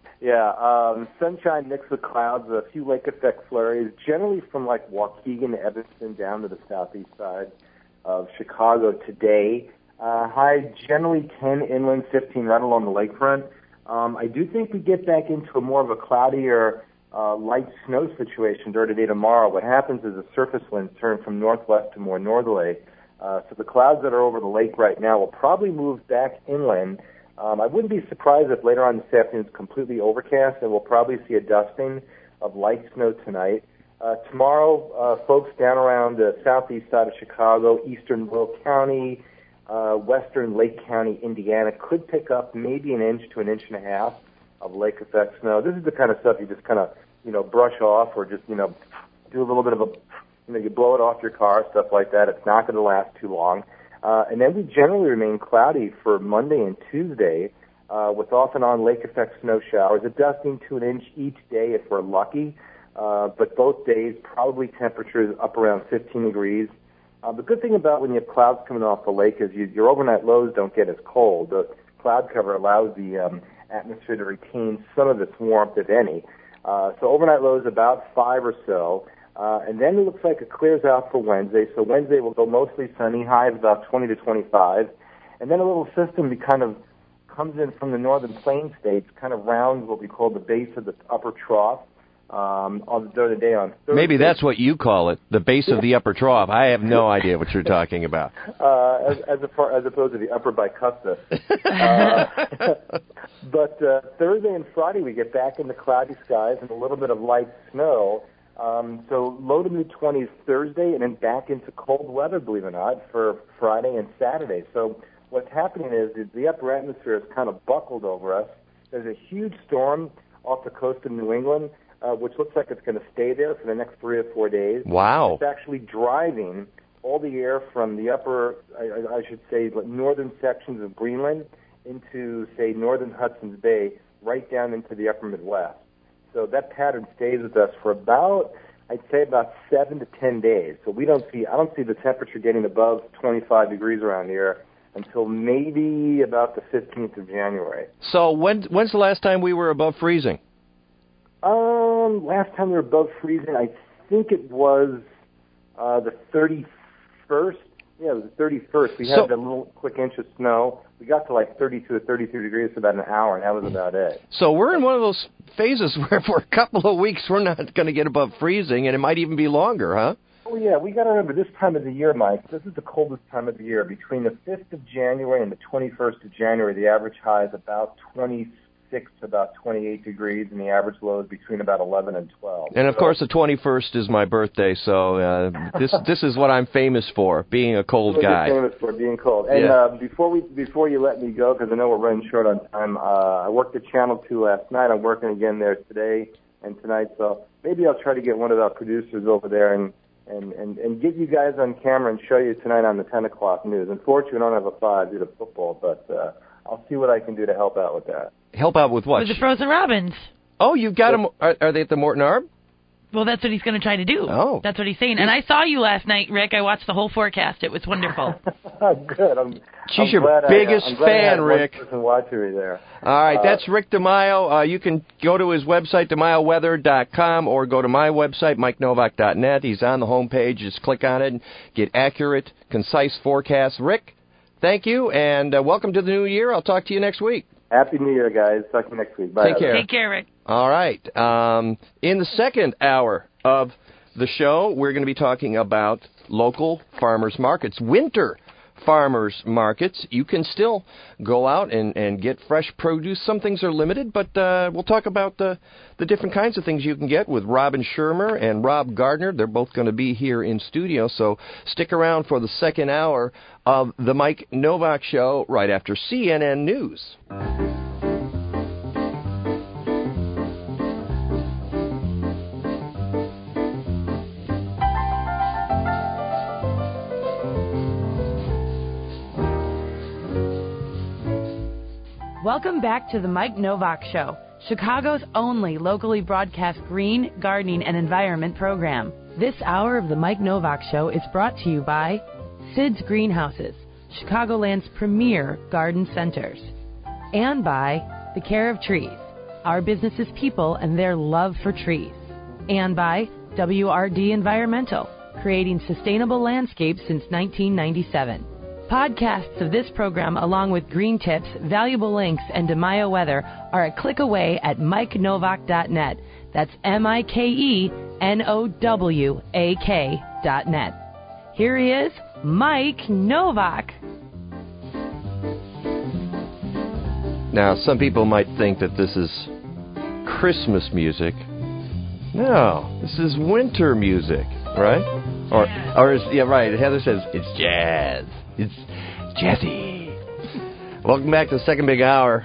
Yeah, sunshine mixed with clouds, a few lake effect flurries, generally from like Waukegan to Evanston down to the southeast side of Chicago today. High generally 10 inland, 15 right along the lakefront. I do think we get back into a more of a cloudier, light snow situation during the day tomorrow. What happens is the surface winds turn from northwest to more northerly. So the clouds that are over the lake right now will probably move back inland. I wouldn't be surprised if later on this afternoon it's completely overcast, and we'll probably see a dusting of light snow tonight. Tomorrow, folks down around the southeast side of Chicago, eastern Will County, western Lake County, Indiana, could pick up maybe an inch to an inch and a half of lake effect snow. This is the kind of stuff you just kind of, brush off or just, do a little bit of you blow it off your car, stuff like that. It's not going to last too long. And then we generally remain cloudy for Monday and Tuesday, with off and on lake effect snow showers, a dusting to an inch each day if we're lucky. But both days, probably temperatures up around 15 degrees. The good thing about when you have clouds coming off the lake is your overnight lows don't get as cold. The cloud cover allows the atmosphere to retain some of its warmth, if any. So overnight lows about 5 or so. And then it looks like it clears out for Wednesday. So Wednesday will go mostly sunny, high of about 20 to 25. And then a little system that kind of comes in from the northern plain states, kind of rounds what we call the base of the upper trough. During the day on Thursday. Maybe that's what you call it, the base of the upper trough. I have no idea what you're talking about. As opposed to the upper bicuspid. But Thursday and Friday we get back into cloudy skies and a little bit of light snow. So low to mid-20s Thursday and then back into cold weather, believe it or not, for Friday and Saturday. So what's happening is the upper atmosphere is kind of buckled over us. There's a huge storm off the coast of New England, which looks like it's going to stay there for the next 3 or 4 days. Wow. It's actually driving all the air from the upper, I should say, northern sections of Greenland into, say, northern Hudson's Bay, right down into the upper Midwest. So that pattern stays with us for about I'd say about 7 to 10 days. So I don't see the temperature getting above 25 degrees around here until maybe about the 15th of January. So when's the last time we were above freezing? Last time we were above freezing, I think it was the 31st. Yeah, it was the 31st. We had a little quick inch of snow. We got to like 32 or 33 degrees for about an hour, and that was about it. So we're in one of those phases where for a couple of weeks we're not going to get above freezing, and it might even be longer, huh? Oh, yeah, we got to remember this time of the year, Mike. This is the coldest time of the year. Between the 5th of January and the 21st of January, the average high is about 26 to about 28 degrees, and the average low is between about 11 and 12. And, of course, the 21st is my birthday, so this is what I'm famous for, being a cold guy. You're famous for being cold. And before you let me go, because I know we're running short on time, I worked at Channel 2 last night. I'm working again there today and tonight, so maybe I'll try to get one of our producers over there and get you guys on camera and show you tonight on the 10 o'clock news. Unfortunately, we don't have a 5 due to football, but I'll see what I can do to help out with that. Help out with what? With the frozen robins. Oh, you've got them. Are they at the Morton Arb? Well, that's what he's going to try to do. Oh. That's what he's saying. And I saw you last night, Rick. I watched the whole forecast. It was wonderful. Good. She's your biggest fan, Rick. Watching me there. All right, that's Rick DeMaio. You can go to his website, DeMaioWeather.com, or go to my website, MikeNovak.net. He's on the homepage. Just click on it and get accurate, concise forecasts. Rick, thank you, and welcome to the new year. I'll talk to you next week. Happy New Year, guys. Talk to you next week. Bye. Take care. Take care, Rick. All right. In the second hour of the show, we're going to be talking about local farmers markets, winter farmers markets. You can still go out and get fresh produce. Some things are limited, but we'll talk about the different kinds of things you can get with Robin Shermer and Rob Gardner. They're both going to be here in studio, so stick around for the second hour of the Mike Novak Show right after CNN News. Welcome back to the Mike Novak Show, Chicago's only locally broadcast green, gardening, and environment program. This hour of the Mike Novak Show is brought to you by Sid's Greenhouses, Chicagoland's premier garden centers, and by The Care of Trees, our business's people and their love for trees, and by WRD Environmental, creating sustainable landscapes since 1997. Podcasts of this program, along with green tips, valuable links, and DeMaio weather, are a click away at MikeNovak.net. That's MikeNowak.net. Here he is, Mike Novak. Now, some people might think that this is Christmas music. No, this is winter music, right? Or is, yeah, right. Heather says it's jazz. It's jazzy. Welcome back to the second big hour.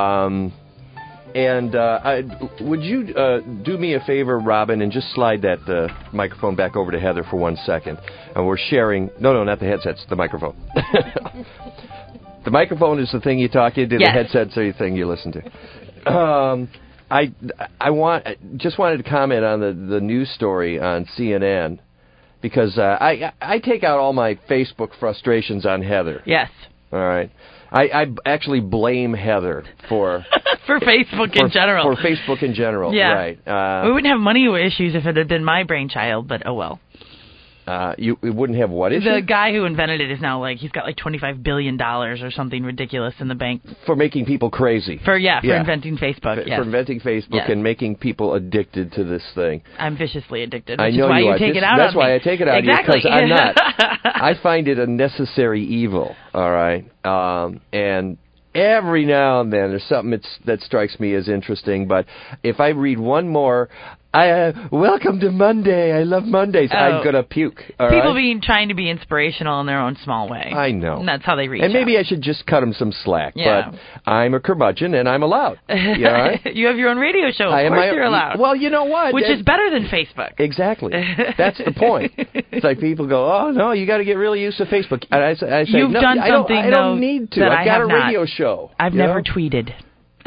Would you do me a favor, Robin, and just slide that microphone back over to Heather for 1 second? And we're sharing. No, not the headsets. The microphone. The microphone is the thing you talk into. Yes. The headsets are the thing you listen to. I just wanted to comment on the news story on CNN. Because I take out all my Facebook frustrations on Heather. Yes. All right. I actually blame Heather for... for Facebook in general. For Facebook in general, yeah. Right. We wouldn't have money issues if it had been my brainchild, but oh well. You wouldn't have what issues? The guy who invented it is now he's got $25 billion or something ridiculous in the bank. For making people crazy. For inventing Facebook, yes. For inventing Facebook and making people addicted to this thing. I'm viciously addicted, which I know is why you take it out on me. That's why I take it out exactly. on you, because I'm not. I find it a necessary evil, all right? And every now and then there's something that strikes me as interesting, but if I read one more... welcome to Monday. I love Mondays. I'm going to puke. People trying to be inspirational in their own small way. I know. And that's how they reach And maybe out. I should just cut them some slack. Yeah. But I'm a curmudgeon, and I'm allowed. You all right? You have your own radio show. Of course you're allowed. Well, you know what? Which is better than Facebook. Exactly. That's the point. It's like people go, oh, no, you got to get really used to Facebook. And I say, You've no, done something, I don't need to. I've got a radio show. I've never tweeted.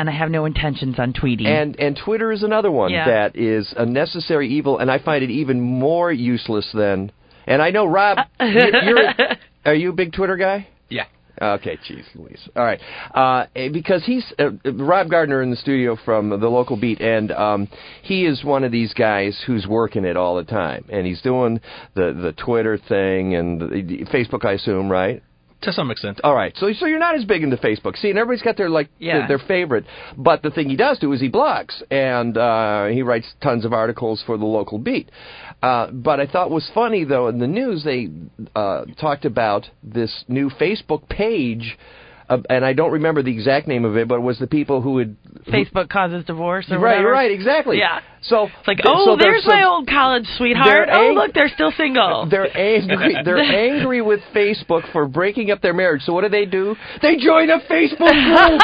And I have no intentions on tweeting. And Twitter is another one Yeah. that is a necessary evil, and I find it even more useless than... And I know, Rob, are you a big Twitter guy? Yeah. Okay, geez, Louise. All right. Because he's Rob Gardner in the studio from the local beat, and he is one of these guys who's working it all the time. And he's doing the Twitter thing and the Facebook, I assume, right? To some extent. All right. So you're not as big into Facebook. See, and everybody's got their favorite. But the thing he does do is he blogs, and he writes tons of articles for the local beat. But I thought was funny, though, in the news, they talked about this new Facebook page, and I don't remember the exact name of it, but it was the people who had... Facebook causes divorce or right, whatever. Right, exactly. Yeah. So it's like, there's my old college sweetheart. Look, they're still single. They're angry. They're angry with Facebook for breaking up their marriage. So what do? They join a Facebook group.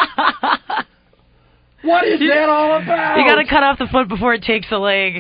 What is that all about? You got to cut off the foot before it takes the leg.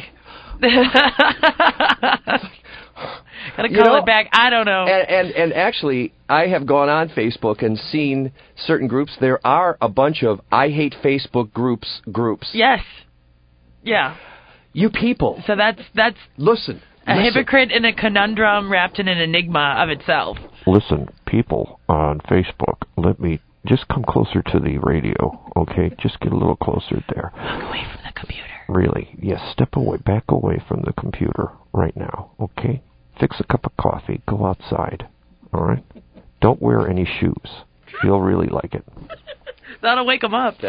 Gotta call it back. I don't know. And actually, I have gone on Facebook and seen certain groups. There are a bunch of I hate Facebook groups. Yes. Yeah. You people. So that's listen. Hypocrite and a conundrum wrapped in an enigma of itself. Listen, people on Facebook, let me just come closer to the radio, okay? Just get a little closer there. Walk away from the computer. Really? Yes, step away, back away from the computer right now, okay? Fix a cup of coffee, go outside, all right? Don't wear any shoes. You'll really like it. That'll wake them up.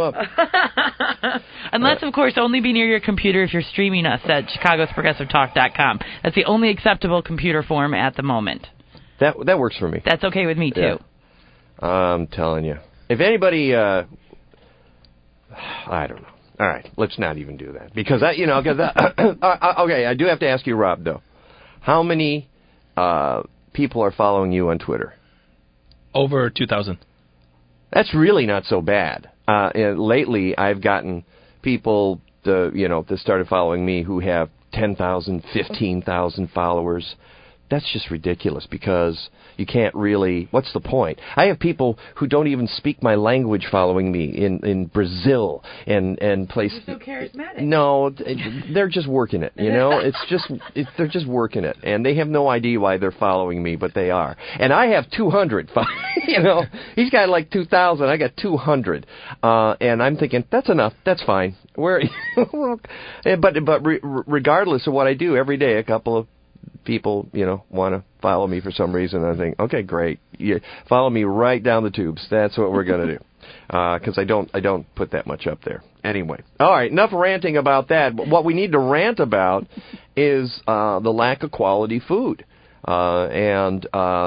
Unless, of course, only be near your computer if you're streaming us at chicagosprogressivetalk.com. That's the only acceptable computer form at the moment. That works for me. That's okay with me, too. Yeah. I'm telling you. If anybody... I don't know. All right, let's not even do that. Because, okay, I do have to ask you, Rob, though. How many people are following you on Twitter? Over 2,000. That's really not so bad. Lately, I've gotten people that started following me who have 10,000, 15,000 followers. That's just ridiculous because you can't really... What's the point? I have people who don't even speak my language following me in Brazil and places... You're so charismatic. No, they're just working it, they're just working it. And they have no idea why they're following me, but they are. And I have 200. He's got like 2,000. I got 200. And I'm thinking, that's enough. That's fine. But regardless of what I do, every day a couple of people, want to follow me for some reason. I think, okay, great. You follow me right down the tubes. That's what we're going to do. Because I don't put that much up there. Anyway. All right, enough ranting about that. What we need to rant about is the lack of quality food. In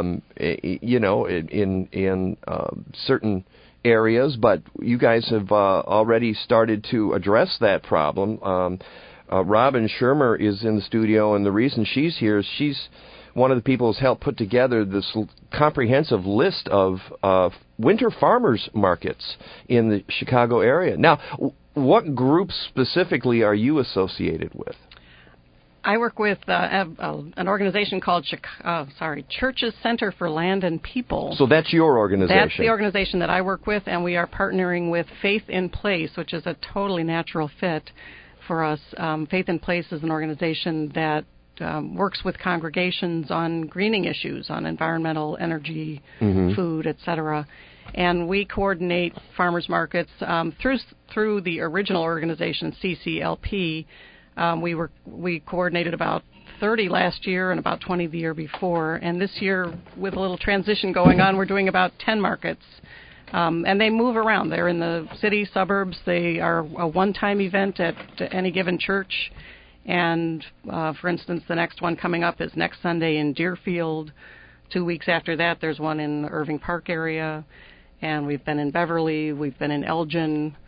certain areas, but you guys have already started to address that problem. Robin Shermer is in the studio, and the reason she's here is she's one of the people who's helped put together this comprehensive list of winter farmers markets in the Chicago area. Now, what groups specifically are you associated with? I work with an organization called Churches Center for Land and People. So that's your organization. That's the organization that I work with, and we are partnering with Faith in Place, which is a totally natural fit for us. Faith in Place is an organization that works with congregations on greening issues, on environmental, energy, food, etc. And we coordinate farmers markets through the original organization, CCLP. We coordinated about 30 last year and about 20 the year before. And this year, with a little transition going on, we're doing about 10 markets. And they move around. They're in the city, suburbs. They are a one-time event at any given church. And, for instance, the next one coming up is next Sunday in Deerfield. 2 weeks after that, there's one in the Irving Park area. And we've been in Beverly. We've been in Elgin.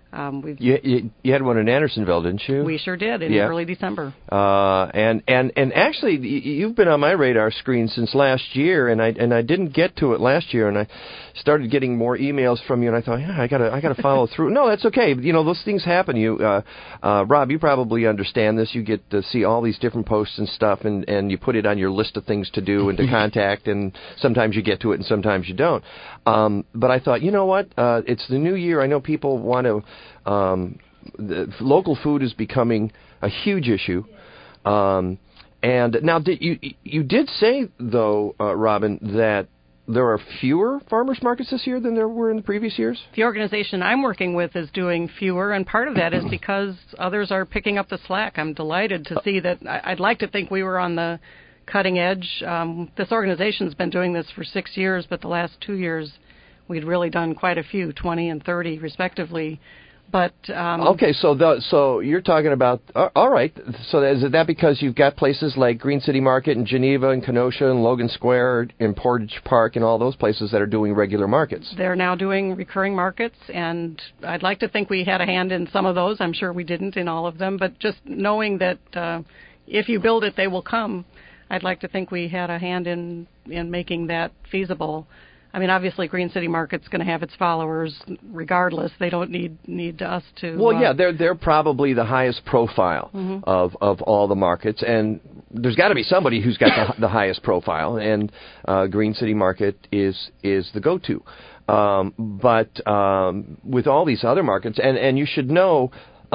You had one in Andersonville, didn't you? We sure did in early December. And actually, you've been on my radar screen since last year, and I didn't get to it last year, and I started getting more emails from you, and I thought, I gotta follow through. No, that's okay. Those things happen. Rob, you probably understand this. You get to see all these different posts and stuff, and you put it on your list of things to do and to contact, and sometimes you get to it and sometimes you don't. But I thought, you know what? It's the new year. I know people want to. Local food is becoming a huge issue. And now, you did say, though, Robin, that there are fewer farmers markets this year than there were in the previous years? The organization I'm working with is doing fewer, and part of that is because others are picking up the slack. I'm delighted to see that. I'd like to think we were on the cutting edge. This organization's been doing this for 6 years, but the last 2 years we'd really done quite a few, 20 and 30 respectively. But okay, so you're talking about all right. So is that because you've got places like Green City Market and Geneva and Kenosha and Logan Square and Portage Park and all those places that are doing regular markets? They're now doing recurring markets, and I'd like to think we had a hand in some of those. I'm sure we didn't in all of them, but just knowing that if you build it, they will come. I'd like to think we had a hand in making that feasible. I mean, obviously, Green City Market's going to have its followers regardless. They don't need us to. Well, yeah, they're probably the highest profile of all the markets, and there's got to be somebody who's got the highest profile, and Green City Market is the go-to. But with all these other markets, and you should know,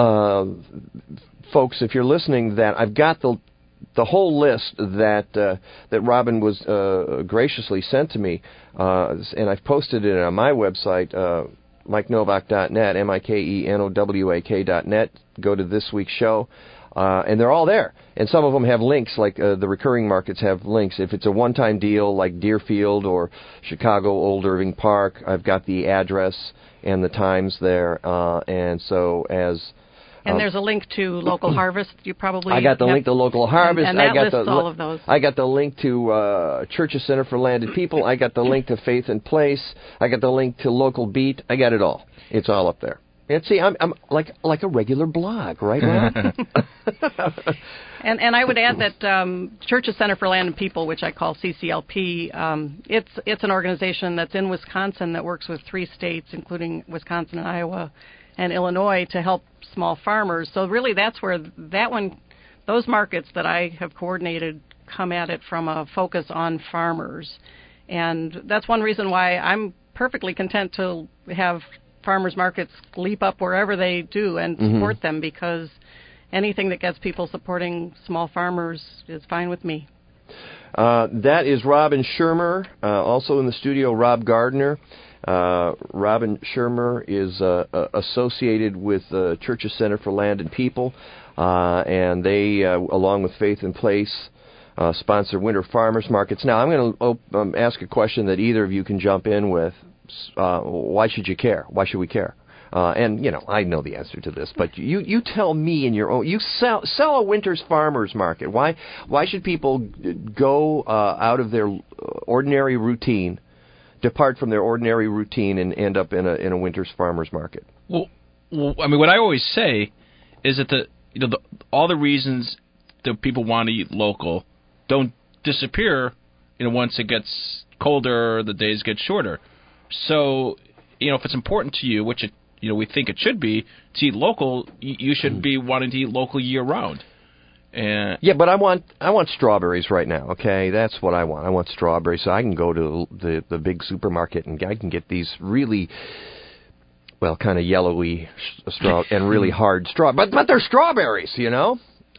folks, if you're listening, that I've got the whole list that Robin was graciously sent to me, and I've posted it on my website, MikeNowak.net, MikeNowak.net. Go to this week's show, and they're all there. And some of them have links, like the recurring markets have links. If it's a one-time deal like Deerfield or Chicago Old Irving Park, I've got the address and the times there. And so as... And there's a link to Local Harvest. You probably I got the link to Local Harvest. And that I got lists all of those. I got the link to Churches Center for Landed People. I got the link to Faith and Place. I got the link to Local Beat. I got it all. It's all up there. And see, I'm like a regular blog, right, Rob? And I would add that Churches Center for Land and People, which I call CCLP, it's an organization that's in Wisconsin that works with 3 states, including Wisconsin and Iowa and Illinois, to help small farmers. So really that's where those markets that I have coordinated come at it from a focus on farmers. And that's one reason why I'm perfectly content to have farmers markets leap up wherever they do and support them, because anything that gets people supporting small farmers is fine with me. That is Robin Shermer. Also in the studio, Rob Gardner. Robin Shermer is associated with the Churches Center for Land and People, and they, along with Faith and Place, sponsor winter farmers markets. Now, I'm going to ask a question that either of you can jump in with. Why should you care? Why should we care? And, I know the answer to this, but you tell me in your own... You sell a winter's farmers market. Why should people go out of their ordinary routine, depart from their ordinary routine, and end up in a winter's farmers market? Well, I mean, what I always say is that all the reasons that people want to eat local don't disappear, once it gets colder, the days get shorter. So, if it's important to you, which we think it should be, to eat local, you should be wanting to eat local year round. Yeah, but I want strawberries right now. Okay, that's what I want. I want strawberries, so I can go to the big supermarket and I can get these really, kind of yellowy straw and really hard straw. But they're strawberries, No,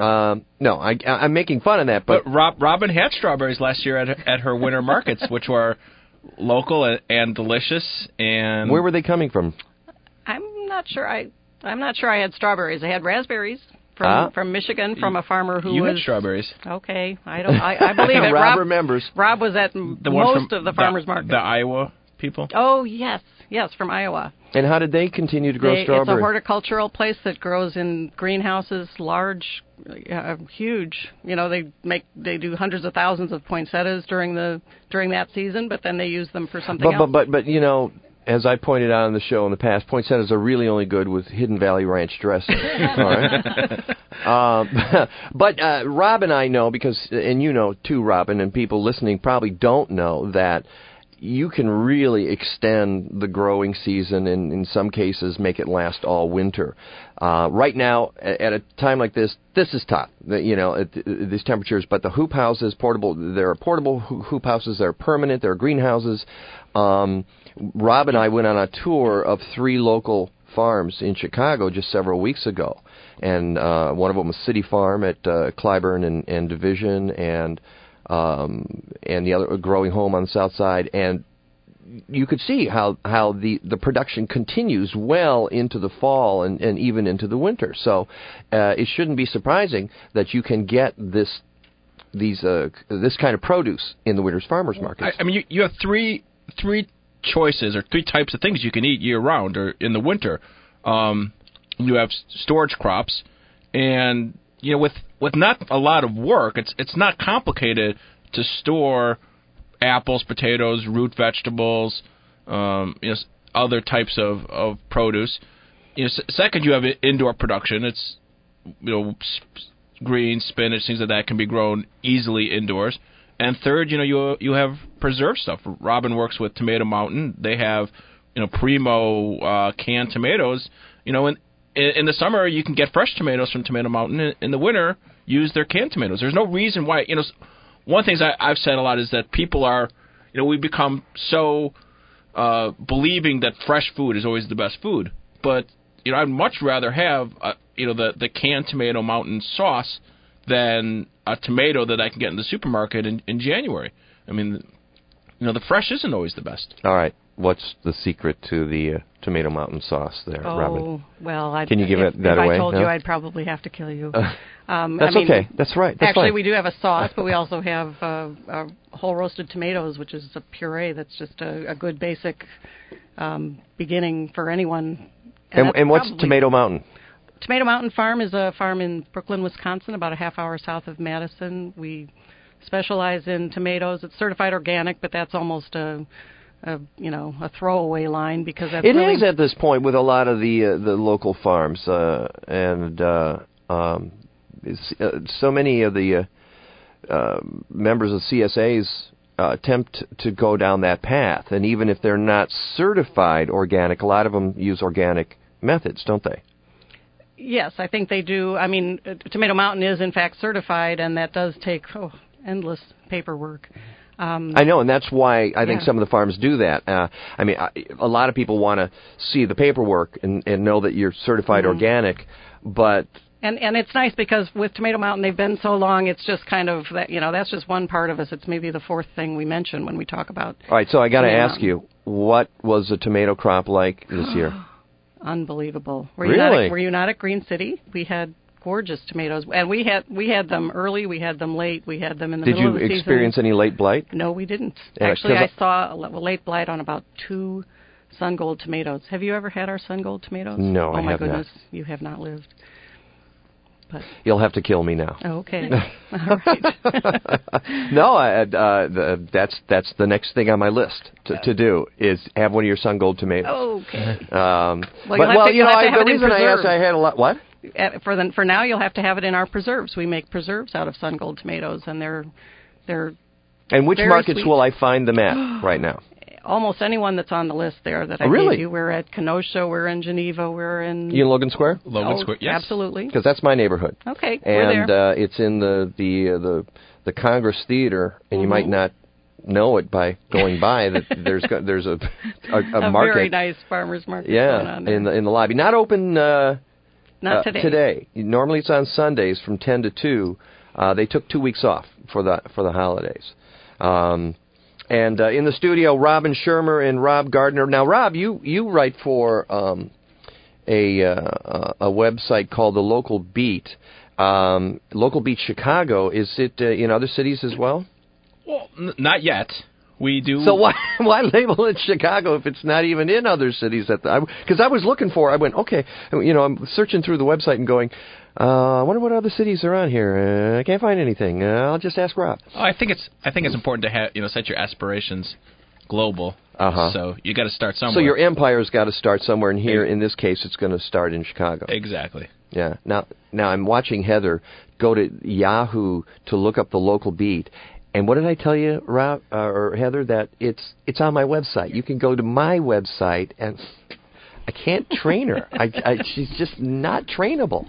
I'm making fun of that. But Robin had strawberries last year at her winter markets, which were local and delicious. And where were they coming from? I'm not sure I had strawberries. I had raspberries from Michigan, from a farmer who you had strawberries. Okay, I believe it. Rob remembers. Rob was at most of the farmers market. The Iowa people. Oh yes, from Iowa. And how did they continue to grow strawberries? It's a horticultural place that grows in greenhouses, large, huge. They do hundreds of thousands of poinsettias during that season, but then they use them for something else. But as I pointed out on the show in the past, poinsettias are really only good with Hidden Valley Ranch dressing. All right. But Rob and I know, because, and you know too, Robin, and people listening probably don't know, that you can really extend the growing season and in some cases make it last all winter. Right now, at a time like this is tough, these temperatures, but the hoop houses, there are portable hoop houses, there are permanent, there are greenhouses. Rob and I went on a tour of 3 local farms in Chicago just several weeks ago, and one of them was City Farm at Clyburn and Division, and the other Growing Home on the south side, and you could see how the production continues well into the fall and even into the winter. So it shouldn't be surprising that you can get this kind of produce in the winter's farmers markets. I mean, you have three choices or 3 types of things you can eat year round or in the winter. You have storage crops, and with not a lot of work, it's not complicated to store apples, potatoes, root vegetables, other types of produce. Second, you have indoor production. It's greens, spinach, things like that can be grown easily indoors. And third, you have preserved stuff. Robin works with Tomato Mountain. They have primo canned tomatoes. In the summer you can get fresh tomatoes from Tomato Mountain. In the winter, use their canned tomatoes. There's no reason why. One thing I've said a lot is that people are, we become so believing that fresh food is always the best food. But I'd much rather have the canned Tomato Mountain sauce than a tomato that I can get in the supermarket in January. I mean, the fresh isn't always the best. All right. What's the secret to the Tomato Mountain sauce there, Robin? Oh, well, can you give that away? If I told you, I'd probably have to kill you. That's okay. That's right. That's actually, fine. We do have a sauce, but we also have whole roasted tomatoes, which is a puree that's just a good basic beginning for anyone. And what's Tomato Mountain? Tomato Mountain Farm is a farm in Brooklyn, Wisconsin, about a half hour south of Madison. We specialize in tomatoes. It's certified organic, but that's almost a throwaway line because that's it really is at this point with a lot of the local farms, so many of the members of CSAs attempt to go down that path, and even if they're not certified organic, a lot of them use organic methods, don't they? Yes, I think they do. I mean, Tomato Mountain is in fact certified, and that does take endless paperwork. I know, and that's why I think some of the farms do that. A lot of people want to see the paperwork and know that you're certified organic, but... And it's nice because with Tomato Mountain, they've been so long, it's just kind of, that's just one part of us. It's maybe the fourth thing we mention when we talk about... All right, so I got to ask you, what was the tomato crop like this year? Unbelievable. Really? Were you not at Green City? We had gorgeous tomatoes, and we had them early, we had them late, we had them in the middle of the season. Did you experience any late blight? No, we didn't. Actually, I saw a late blight on about 2 Sun Gold tomatoes. Have you ever had our Sun Gold tomatoes? No, I have not. Oh my goodness, you have not lived. But you'll have to kill me now. Oh, okay. All right. No, that's the next thing on my list to do is have one of your Sun Gold tomatoes. Okay. The reason I asked, I had a lot. What? For now, you'll have to have it in our preserves. We make preserves out of Sun Gold tomatoes, and they're. And which markets sweet. will I find them at right now? Almost anyone that's on the list there that I really? gave you. We're at Kenosha, we're in Geneva, we're in... You in Logan Square? Logan Square, yes. Absolutely. Because that's my neighborhood. Okay, and we're there. It's in the Congress Theater, and you might not know it by going by that there's a market. Very nice farmers market going on there. in the lobby. Not open not today. Normally it's on Sundays from 10 to 2. They took 2 weeks off for the holidays. And in the studio, Robin Shermer and Rob Gardner. Now, Rob, you write for a website called The Local Beat. Local Beat Chicago. Is it in other cities as well? Well, not yet. We do. So why label it Chicago if it's not even in other cities? Because I was looking for. I went, okay. I'm searching through the website and going, I wonder what other cities are on here. I can't find anything. I'll just ask Rob. I think it's important to have set your aspirations global. So you got to start somewhere. So your empire's got to start somewhere, and here, in this case, it's going to start in Chicago. Exactly. Yeah. Now I'm watching Heather go to Yahoo to look up the local beat. And what did I tell you, Rob, or Heather, that it's on my website. You can go to my website, and I can't train her. She's just not trainable.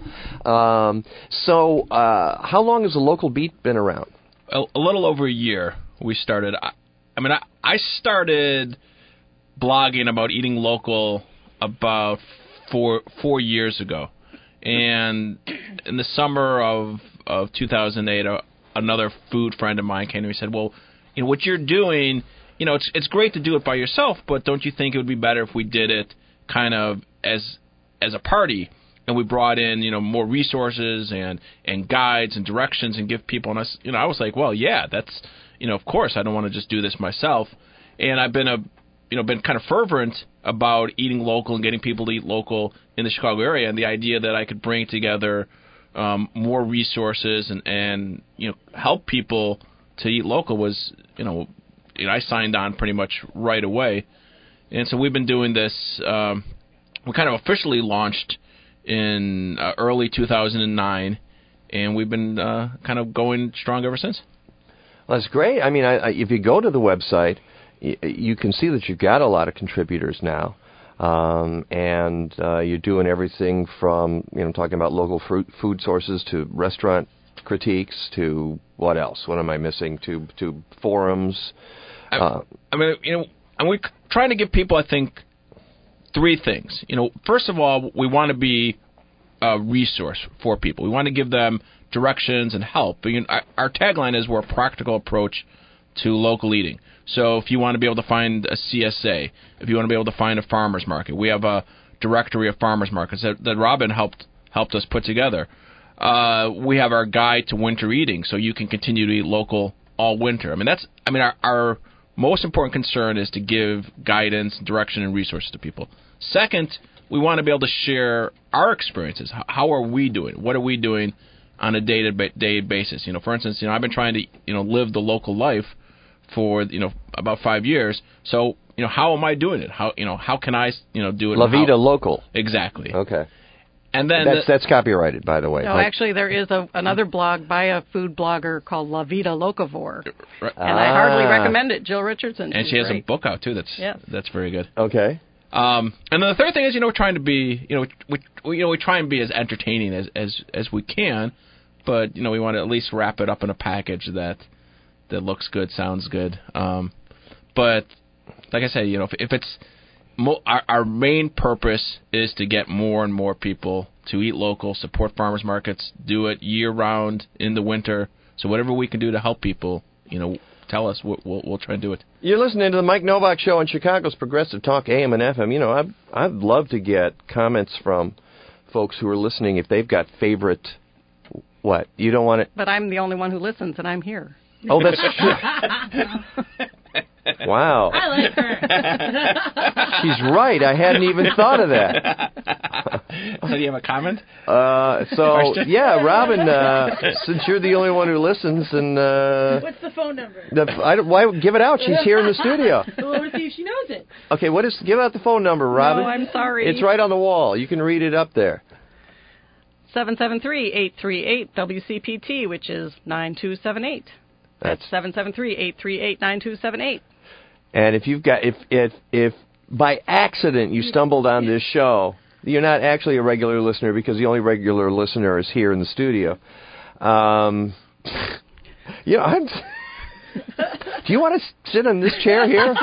So how long has the local beat been around? A little over a year. We started. I started blogging about eating local about four years ago, and in the summer of 2008, another food friend of mine came to me and said, "Well, what you're doing, it's great to do it by yourself, but don't you think it would be better if we did it kind of as a party, and we brought in more resources and guides and directions and give people?" And I was like, "Well, yeah, that's of course I don't want to just do this myself." And I've been been kind of fervent about eating local and getting people to eat local in the Chicago area, and the idea that I could bring together more resources and help people to eat local was I signed on pretty much right away. And so we've been doing this. We kind of officially launched in early 2009, and we've been kind of going strong ever since. Well, that's great. I mean, if you go to the website, you can see that you've got a lot of contributors now. And you're doing everything from, talking about local food sources to restaurant critiques to what else? What am I missing? To forums. And we're trying to give people, I think, three things. First of all, we want to be a resource for people. We want to give them directions and help. Our tagline is we're a practical approach to local eating. So if you want to be able to find a CSA, if you want to be able to find a farmer's market, we have a directory of farmer's markets that Robin helped us put together. We have our guide to winter eating, so you can continue to eat local all winter. Our most important concern is to give guidance, direction, and resources to people. Second, we want to be able to share our experiences. How are we doing? What are we doing on a day-to-day basis? For instance, I've been trying to live the local life for about 5 years. So how am I doing it? How can I do it? La Vida Local. Exactly. Okay. And then that's copyrighted, by the way. No, actually, there is another blog by a food blogger called La Vida Locavore, and I hardly recommend it. Jill Richardson. And she has a book out too. That's very good. Okay. And then the third thing is, we're trying to be, we try and be as entertaining as we can, but we want to at least wrap it up in a package that looks good, sounds good. But like I said, if it's our main purpose is to get more and more people to eat local, support farmers markets, do it year round in the winter. So whatever we can do to help people, tell us. We'll try and do it. You're listening to the Mike Novak Show on Chicago's Progressive Talk AM and FM. I'd love to get comments from folks who are listening if they've got favorite. What? You don't want it? But I'm the only one who listens, and I'm here. Oh, that's true. Wow. I like her. She's right. I hadn't even thought of that. So do you have a comment? Yeah, Robin, since you're the only one who listens, and what's the phone number? Why give it out? She's here in the studio. Well, let's see if she knows it. Okay, give out the phone number, Robin. No, I'm sorry. It's right on the wall. You can read it up there. 773-838-WCPT, which is 9278. That's 773-838-9278. And if you've got if by accident you stumbled on this show, you're not actually a regular listener because the only regular listener is here in the studio. Do you want to sit in this chair here?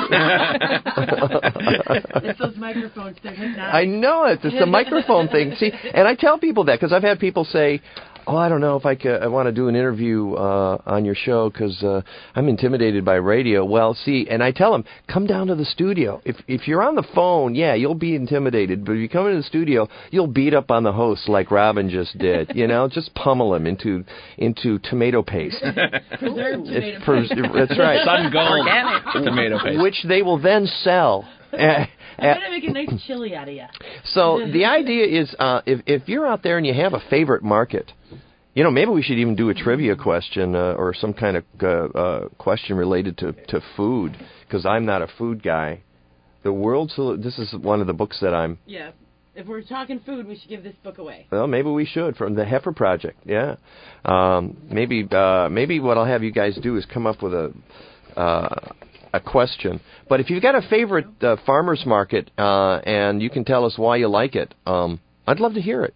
It's those microphones. They're hypnotic. I know it. It's the microphone thing. See, and I tell people that because I've had people say, "Oh, I don't know if I want to do an interview on your show because I'm intimidated by radio." Well, see, and I tell them, come down to the studio. If you're on the phone, yeah, you'll be intimidated. But if you come into the studio, you'll beat up on the host like Robin just did. Just pummel him into tomato paste. Preserved tomato paste. That's right. Sun Gold tomato paste. Which they will then sell. I'm going to make a nice chili out of you. So the idea is if you're out there and you have a favorite market, maybe we should even do a trivia question or some kind of question related to food, because I'm not a food guy. The World Solution. This is one of the books that I'm... Yeah. If we're talking food, we should give this book away. Well, maybe we should, from the Heifer Project. Yeah. Maybe what I'll have you guys do is come up with a question. But if you've got a favorite farmer's market and you can tell us why you like it, I'd love to hear it.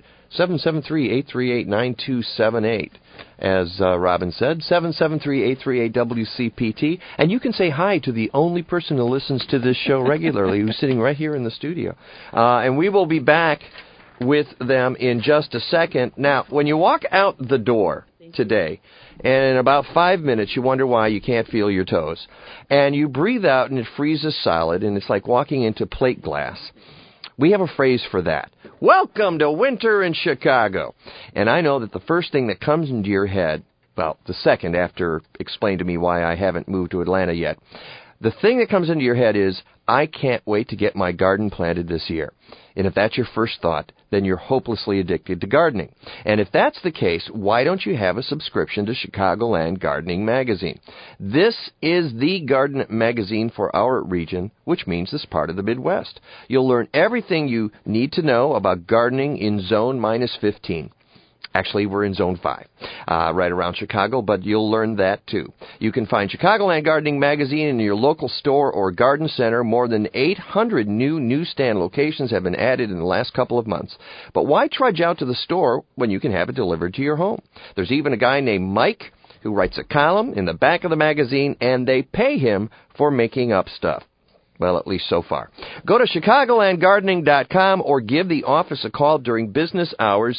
773-838-9278, as Robin said, 773-838-WCPT. And you can say hi to the only person who listens to this show regularly, who's sitting right here in the studio. And we will be back with them in just a second. Now, when you walk out the door today, and in about 5 minutes you wonder why you can't feel your toes, and you breathe out and it freezes solid, and it's like walking into plate glass, we have a phrase for that. Welcome to winter in Chicago. And I know that the first thing that comes into your head, well, the second after explain to me why I haven't moved to Atlanta yet, the thing that comes into your head is, I can't wait to get my garden planted this year. And if that's your first thought, then you're hopelessly addicted to gardening. And if that's the case, why don't you have a subscription to Chicagoland Gardening Magazine? This is the garden magazine for our region, which means this part of the Midwest. You'll learn everything you need to know about gardening in zone -15. Actually, we're in Zone 5, right around Chicago, but you'll learn that too. You can find Chicagoland Gardening Magazine in your local store or garden center. More than 800 new newsstand locations have been added in the last couple of months. But why trudge out to the store when you can have it delivered to your home? There's even a guy named Mike who writes a column in the back of the magazine, and they pay him for making up stuff. Well, at least so far. Go to ChicagolandGardening.com or give the office a call during business hours,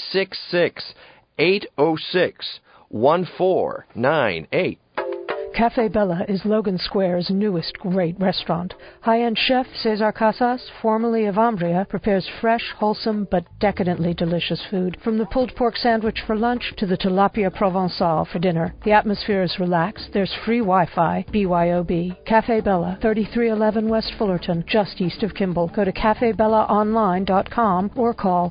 866-806-1498. Cafe Bella is Logan Square's newest great restaurant. High-end chef Cesar Casas, formerly of Ambria, prepares fresh, wholesome, but decadently delicious food. From the pulled pork sandwich for lunch to the tilapia provençal for dinner. The atmosphere is relaxed. There's free Wi-Fi, BYOB. Cafe Bella, 3311 West Fullerton, just east of Kimball. Go to cafebellaonline.com or call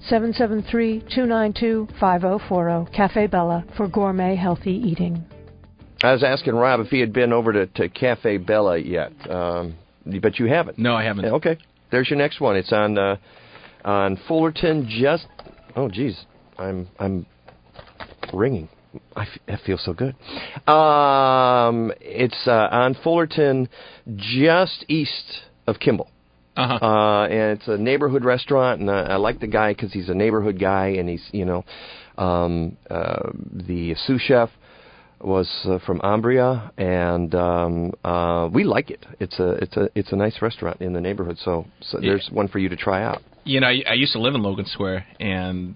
773-292-5040. Cafe Bella for gourmet healthy eating. I was asking Rob if he had been over to Cafe Bella yet, but you haven't. No, I haven't. Okay, there's your next one. It's on Fullerton. Oh, geez, I'm ringing. That feels so good. It's on Fullerton, just east of Kimball. And it's a neighborhood restaurant, and I like the guy because he's a neighborhood guy, and he's the sous chef was from Ambria, and we like it. It's a nice restaurant in the neighborhood, so there's one for you to try out. You know, I used to live in Logan Square, and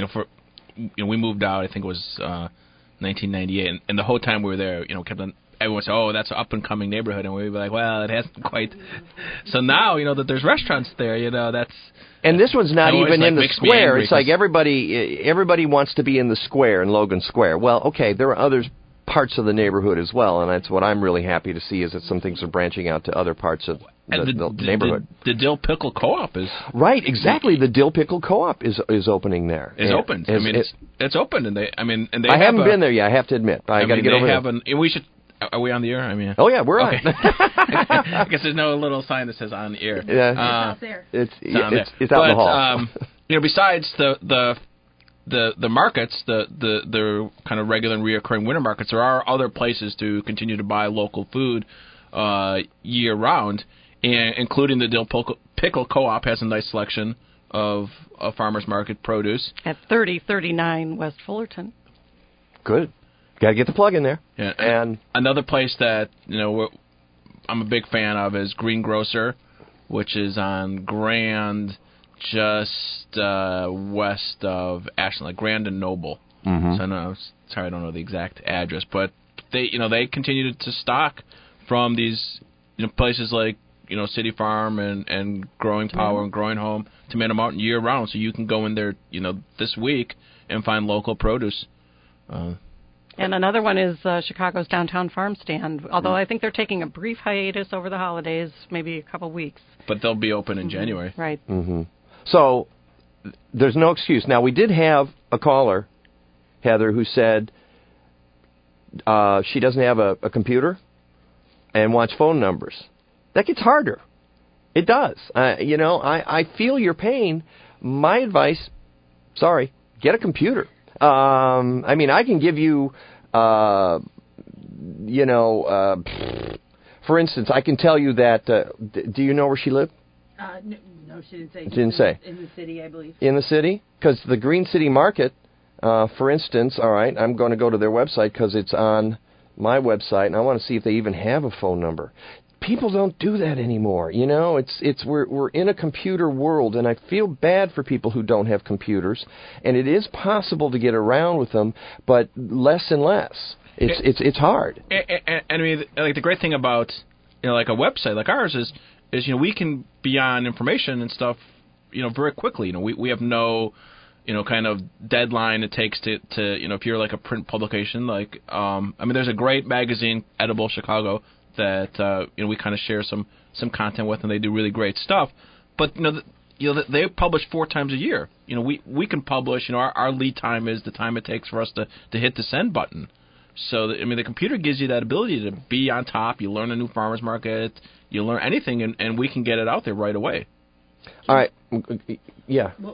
we moved out. I think it was 1998, and the whole time we were there, kept on. Everyone said, "Oh, that's an up and coming neighborhood," and we'd be like, "Well, it hasn't quite." So now, that there's restaurants there, that's. And this one's not even in the square. It's like everybody wants to be in the square, in Logan Square. Well, okay, there are other parts of the neighborhood as well, and that's what I'm really happy to see, is that some things are branching out to other parts of the neighborhood. The Dill Pickle Co-op is... Right, exactly. The Dill Pickle Co-op is opening there. It's open. It's open, and they I haven't been there yet, I have to admit. I got to get over there. We should... Are we on the air? Oh, yeah, we're on. I guess there's no little sign that says on the air. Yeah. It's out there. It's out in the hall. Besides the markets, the kind of regular and reoccurring winter markets, there are other places to continue to buy local food year round, and including the Dill Pickle Co-op has a nice selection of farmers market produce at 3039 West Fullerton. Good. Got to get the plug in there. Yeah, and another place that I'm a big fan of is Green Grocer, which is on Grand, just west of Ashland, like Grand and Noble. Mm-hmm. So I don't know the exact address, but they continue to stock from these places like City Farm and Growing Power and Growing Home, Tomato Mountain year round, so you can go in there this week and find local produce. And another one is Chicago's Downtown Farm Stand, although I think they're taking a brief hiatus over the holidays, maybe a couple weeks. But they'll be open in January. Right. Mm-hmm. So there's no excuse. Now, we did have a caller, Heather, who said she doesn't have a computer and wants phone numbers. That gets harder. It does. I feel your pain. My advice, get a computer. I can give you, for instance, I can tell you that, do you know where she lived? No, she didn't say. She didn't say. In the city, I believe. In the city? Because the Green City Market, for instance, all right, I'm going to go to their website because it's on my website, and I want to see if they even have a phone number. People don't do that anymore. We're in a computer world, and I feel bad for people who don't have computers. And it is possible to get around with them, but less and less. It's hard. And I mean, like the great thing about like a website like ours is we can be on information and stuff very quickly. We have no kind of deadline it takes to if you're like a print publication like there's a great magazine, Edible Chicago, that we kind of share some content with, and they do really great stuff. But they publish 4 times a year. We can publish. Our lead time is the time it takes for us to hit the send button. So the computer gives you that ability to be on top. You learn a new farmers market. You learn anything, and we can get it out there right away. All right. Yeah. Well,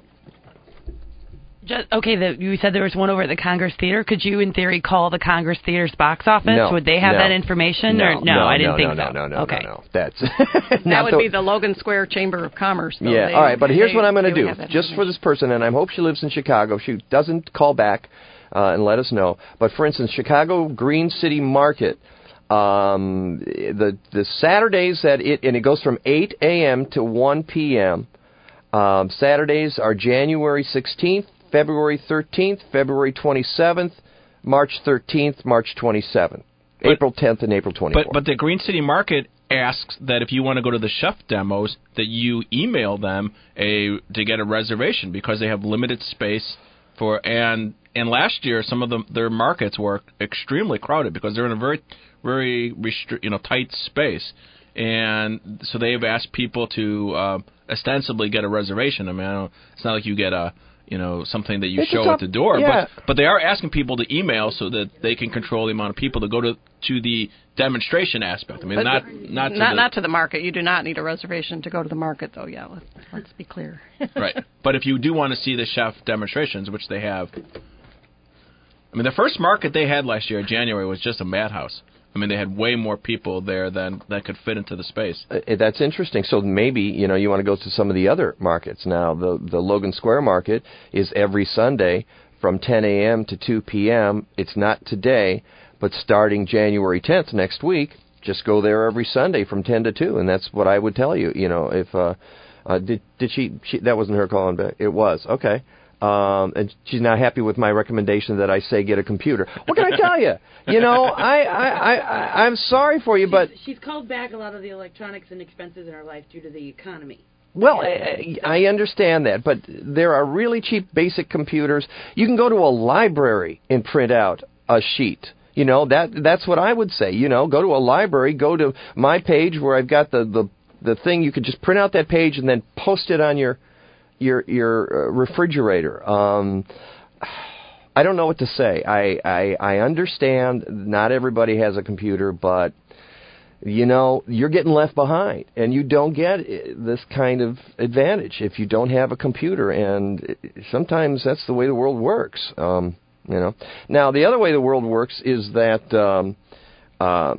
you said there was one over at the Congress Theater. Could you, in theory, call the Congress Theater's box office? No, Would they have that information? No, I didn't think so. No. Okay. No. That's that would be the Logan Square Chamber of Commerce. Though. Yeah. All right, but here's what I'm going to do, just for this person, and I hope she lives in Chicago. She doesn't call back and let us know. But for instance, Chicago Green City Market. The Saturdays and it goes from 8 a.m. to 1 p.m. Saturdays are January 16th, February 13th, February 27th, March 13th, March 27th, April 10th, and April 24th. But the Green City Market asks that if you want to go to the chef demos, that you email them to get a reservation because they have limited space and last year some of their markets were extremely crowded because they're in a very very tight space, and so they've asked people to ostensibly get a reservation. It's not like you get something that you show at the door, but they are asking people to email so that they can control the amount of people that go to the demonstration aspect. Not to the market. You do not need a reservation to go to the market, though. Yeah, let's be clear. Right, but if you do want to see the chef demonstrations, which they have, the first market they had last year in January was just a madhouse. They had way more people there than that could fit into the space. That's interesting. So maybe, you want to go to some of the other markets. Now, the Logan Square Market is every Sunday from 10 a.m. to 2 p.m. It's not today, but starting January 10th next week, just go there every Sunday from 10 to 2, and that's what I would tell you. If did she that wasn't her calling back. It was. Okay. And she's not happy with my recommendation that I say get a computer. What can I tell you? I'm sorry for you, but she's called back a lot of the electronics and expenses in her life due to the economy. Well, I understand that, but there are really cheap basic computers. You can go to a library and print out a sheet. That's what I would say. Go to a library, go to my page where I've got the thing. You could just print out that page and then post it on your refrigerator. I don't know what to say. I understand not everybody has a computer, but you're getting left behind, and you don't get this kind of advantage if you don't have a computer. And sometimes that's the way the world works. Now the other way the world works is that all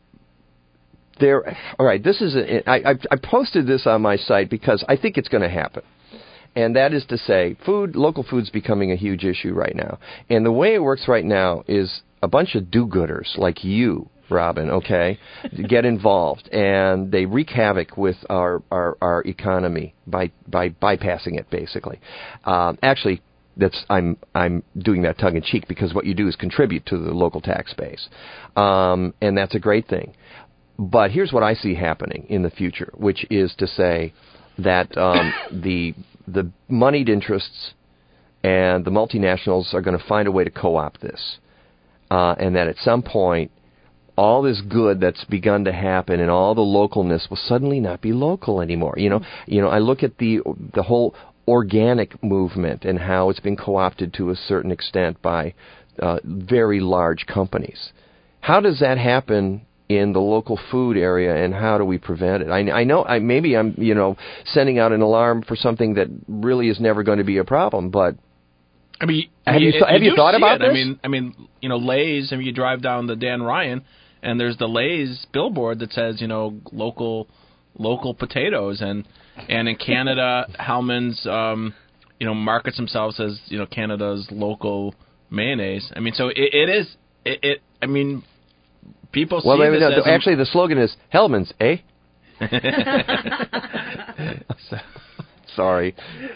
right. This is I posted this on my site because I think it's going to happen. And that is to say, local food's becoming a huge issue right now. And the way it works right now is a bunch of do-gooders like you, Robin, get involved, and they wreak havoc with our economy by bypassing it, basically. Actually, I'm doing that tongue in cheek because what you do is contribute to the local tax base, and that's a great thing. But here's what I see happening in the future, which is to say that the moneyed interests and the multinationals are going to find a way to co-opt this, and that at some point all this good that's begun to happen and all the localness will suddenly not be local anymore. I look at the whole organic movement and how it's been co-opted to a certain extent by very large companies. How does that happen in the local food area, and how do we prevent it? I know maybe I'm sending out an alarm for something that really is never going to be a problem, but I mean, have you thought about this? I mean, Lay's. I mean, you drive down the Dan Ryan, and there's the Lay's billboard that says, local potatoes, and in Canada, Hellman's, markets themselves as Canada's local mayonnaise. I mean, so it is. I mean, people see this as actually, the slogan is Hellman's, eh? Sorry,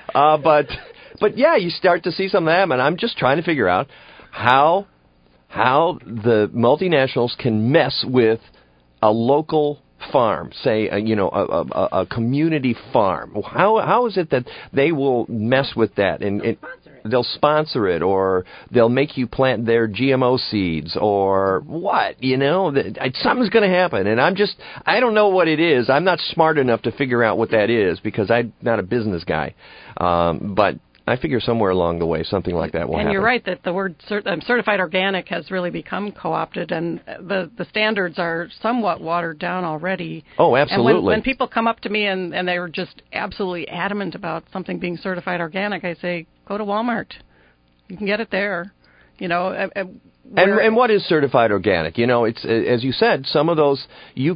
but yeah, you start to see some of them, and I'm just trying to figure out how the multinationals can mess with a local farm, say, a community farm. How is it that they will mess with that and they'll sponsor it, or they'll make you plant their GMO seeds, or what? Something's going to happen, and I don't know what it is. I'm not smart enough to figure out what that is because I'm not a business guy, but I figure somewhere along the way something like that will happen. And you're right that the word certified organic has really become co-opted, and the standards are somewhat watered down already. Oh, absolutely. And when people come up to me and they're just absolutely adamant about something being certified organic, I say, go to Walmart. You can get it there. And what is certified organic? It's as you said, some of those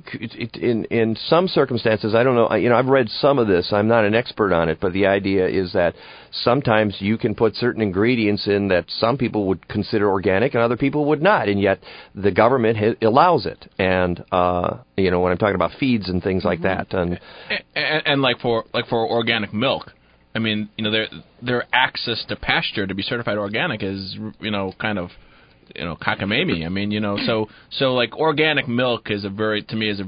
in some circumstances, I don't know. I've read some of this. I'm not an expert on it, but the idea is that sometimes you can put certain ingredients in that some people would consider organic and other people would not, and yet the government allows it. And when I'm talking about feeds and things like that, and like for organic milk. I mean, their access to pasture to be certified organic is, kind of, cockamamie. I mean, so like organic milk is a very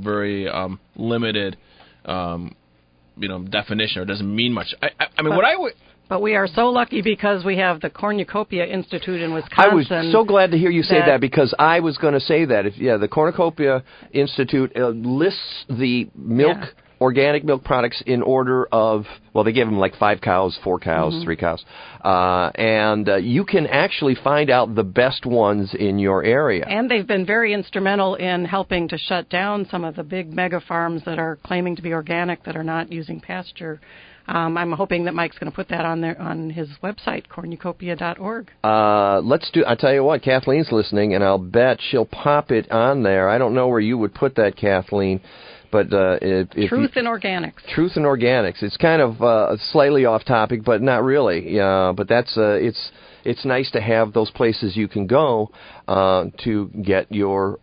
limited, definition, or doesn't mean much. I mean, But we are so lucky because we have the Cornucopia Institute in Wisconsin. I was so glad to hear you say that because I was going to say that. The Cornucopia Institute lists the milk. Yeah. Organic milk products in order of, they give them like 5 cows, 4 cows, 3 cows. And you can actually find out the best ones in your area. And they've been very instrumental in helping to shut down some of the big mega farms that are claiming to be organic that are not using pasture. I'm hoping that Mike's going to put that on his website, cornucopia.org. I'll tell you what, Kathleen's listening, and I'll bet she'll pop it on there. I don't know where you would put that, Kathleen. But Truth in Organics. Truth in Organics. It's kind of slightly off topic, but not really. But that's it's nice to have those places you can go to get your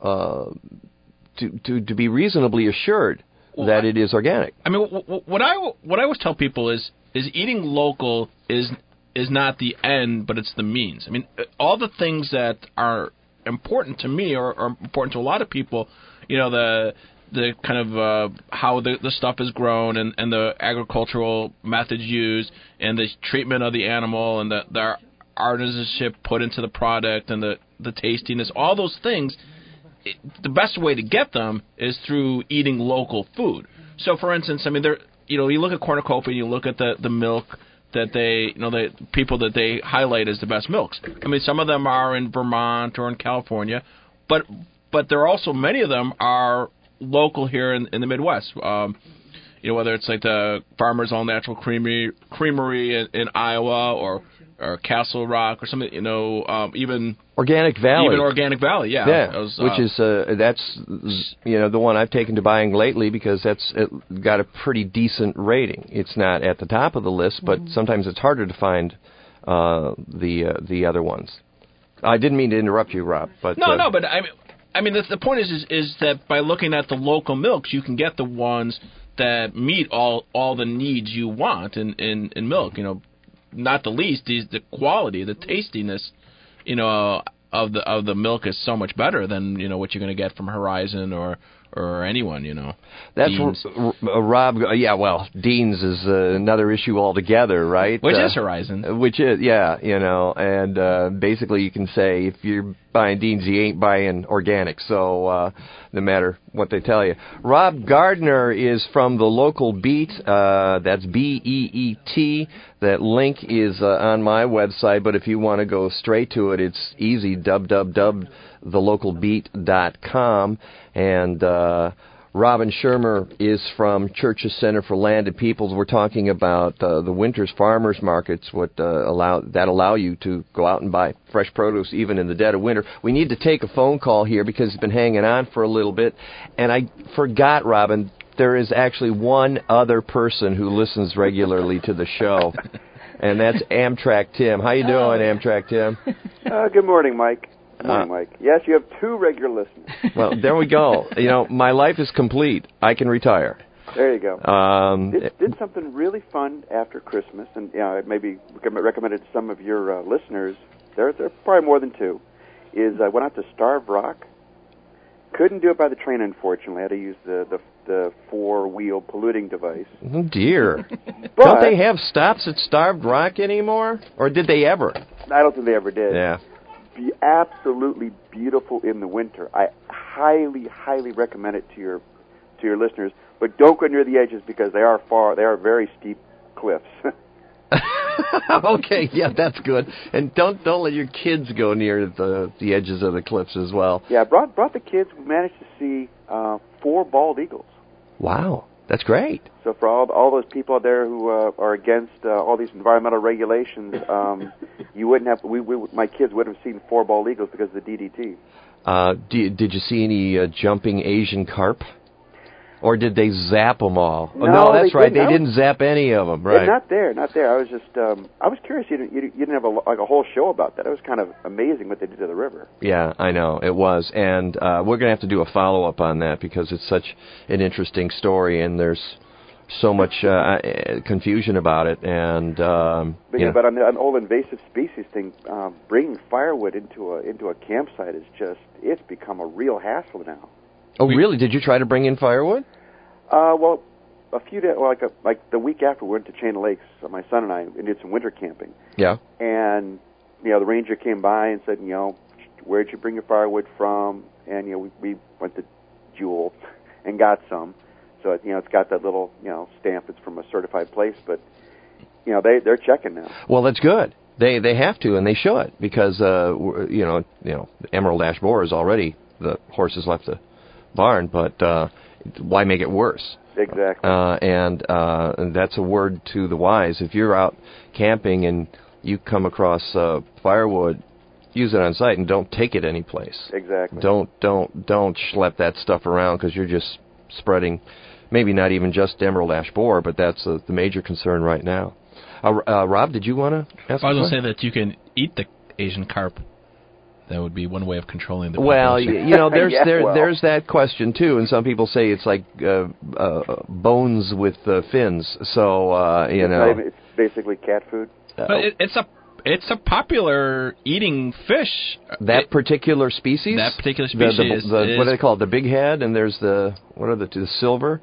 to be reasonably assured that it is organic. I mean, what I always tell people is eating local is not the end, but it's the means. I mean, all the things that are important to me or are important to a lot of people, the kind of how the stuff is grown and the agricultural methods used and the treatment of the animal and the artisanship put into the product and the tastiness, all those things, the best way to get them is through eating local food. So, for instance, I mean, you look at Cornucopia, you look at the milk that the people that they highlight as the best milks. I mean, some of them are in Vermont or in California, but there are also many of them are local here in the Midwest. Whether it's like the Farmer's All Natural Creamery in Iowa or Castle Rock or something, even Organic Valley. Even Organic Valley, yeah. Yeah, which is that's the one I've taken to buying lately because that's got a pretty decent rating. It's not at the top of the list, but sometimes it's harder to find the other ones. I didn't mean to interrupt you, Rob, but no, but I mean, the point is that by looking at the local milks, you can get the ones that meet all the needs you want in milk. Not the least, the quality, the tastiness, of the milk is so much better than what you're going to get from Horizon or anyone. That's Dean's. Rob. Yeah, well, Dean's is another issue altogether, right? Which is Horizon. Which is and basically you can say if you're buying Dean's, you ain't buying organic. So no matter what they tell you, Rob Gardner is from the local Beet. That's BEET. That link is on my website, but if you want to go straight to it, it's easy. www.beet.com. thelocalbeat.com. And Robin Shermer is from Church's Center for Land and Peoples. We're talking about the winter's farmers markets, allow you to go out and buy fresh produce even in the dead of winter. We need to take a phone call here because it's been hanging on for a little bit. And I forgot, Robin, there is actually one other person who listens regularly to the show, and that's Amtrak Tim. How you doing, Amtrak Tim? Good morning, Mike. Good morning, Mike. Yes, you have 2 regular listeners. Well, there we go. My life is complete. I can retire. There you go. Did something really fun after Christmas, and maybe recommend it to some of your listeners. There are probably more than 2. I went out to Starved Rock. Couldn't do it by the train, unfortunately. I had to use the 4-wheel polluting device. Oh, dear. Don't they have stops at Starved Rock anymore? Or did they ever? I don't think they ever did. Yeah. Be absolutely beautiful in the winter. I highly, highly recommend it to your listeners. But don't go near the edges because they are very steep cliffs. Okay, yeah, that's good. And don't let your kids go near the edges of the cliffs as well. Yeah, brought the kids. We managed to see 4 bald eagles. Wow, that's great. So for all those people out there who are against all these environmental regulations, you wouldn't have. My kids wouldn't have seen 4 bald eagles because of the DDT. Did you see any jumping Asian carp? Or did they zap them all? No, that's right. They didn't zap any of them, right? Not there. I was just, I was curious. You didn't have a whole show about that. It was kind of amazing what they did to the river. Yeah, I know it was, and we're going to have to do a follow-up on that because it's such an interesting story, and there's so much confusion about it. And but on the whole invasive species thing, bringing firewood into a campsite it's become a real hassle now. Oh, really? Did you try to bring in firewood? Well, a few days, like the week after, we went to Chain of Lakes, my son and I, and did some winter camping. Yeah. And, the ranger came by and said, where'd you bring your firewood from? And, we went to Jewel and got some. So, it's got that little, stamp. It's from a certified place, but, they're checking now. Well, that's good. They have to, and they should, because, Emerald Ash Borer is already, the horses left the barn, but why make it worse? Exactly. And that's a word to the wise. If you're out camping and you come across firewood, use it on site and don't take it anyplace. Exactly. Don't schlep that stuff around because you're just spreading, maybe not even just Emerald Ash Borer, but that's the major concern right now. Rob, did you want to ask? I was going to say that you can eat the Asian carp. That would be one way of controlling the population. Well, there's that question too, and some people say it's like bones with fins. So it's basically cat food. But it's a popular eating fish. That particular species. That particular species. What do they call it? The big head, and there's the silver.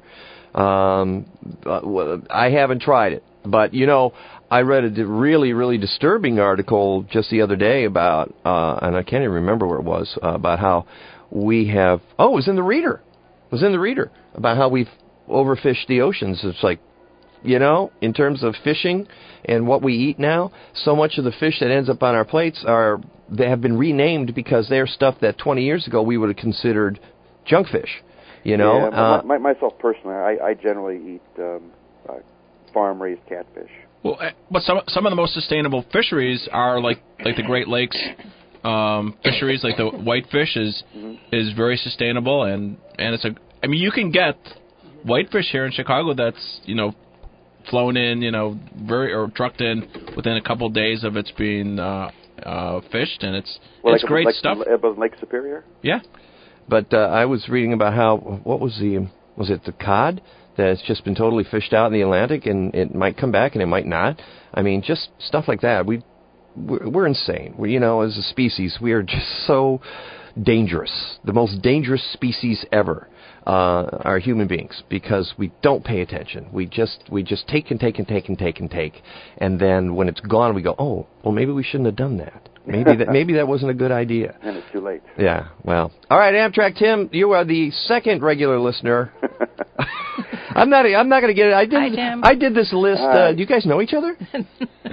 I haven't tried it, but I read a really, really disturbing article just the other day about, and I can't even remember where it was, about how we have, it was in the Reader. It was in the Reader about how we've overfished the oceans. It's like, in terms of fishing and what we eat now, so much of the fish that ends up on our plates they have been renamed because they're stuff that 20 years ago we would have considered junk fish. Yeah, myself personally, I generally eat farm-raised catfish. Well, but some of the most sustainable fisheries are like the Great Lakes fisheries, like the whitefish is very sustainable, and you can get whitefish here in Chicago that's flown in or trucked in within a couple of days of its being fished, and it's great stuff. Above Lake Superior. Yeah, but I was reading about how was it the cod that's just been totally fished out in the Atlantic, and it might come back and it might not. I mean, just stuff like that. We're insane. As a species, we are just so dangerous. The most dangerous species ever are human beings because we don't pay attention. We just take and take and take and take and take, and then when it's gone, we go, oh, well, maybe we shouldn't have done that. Maybe that wasn't a good idea. And it's too late. Yeah. Well. All right, Amtrak Tim, you are the second regular listener. I'm not going to get it. I did this list. Do you guys know each other?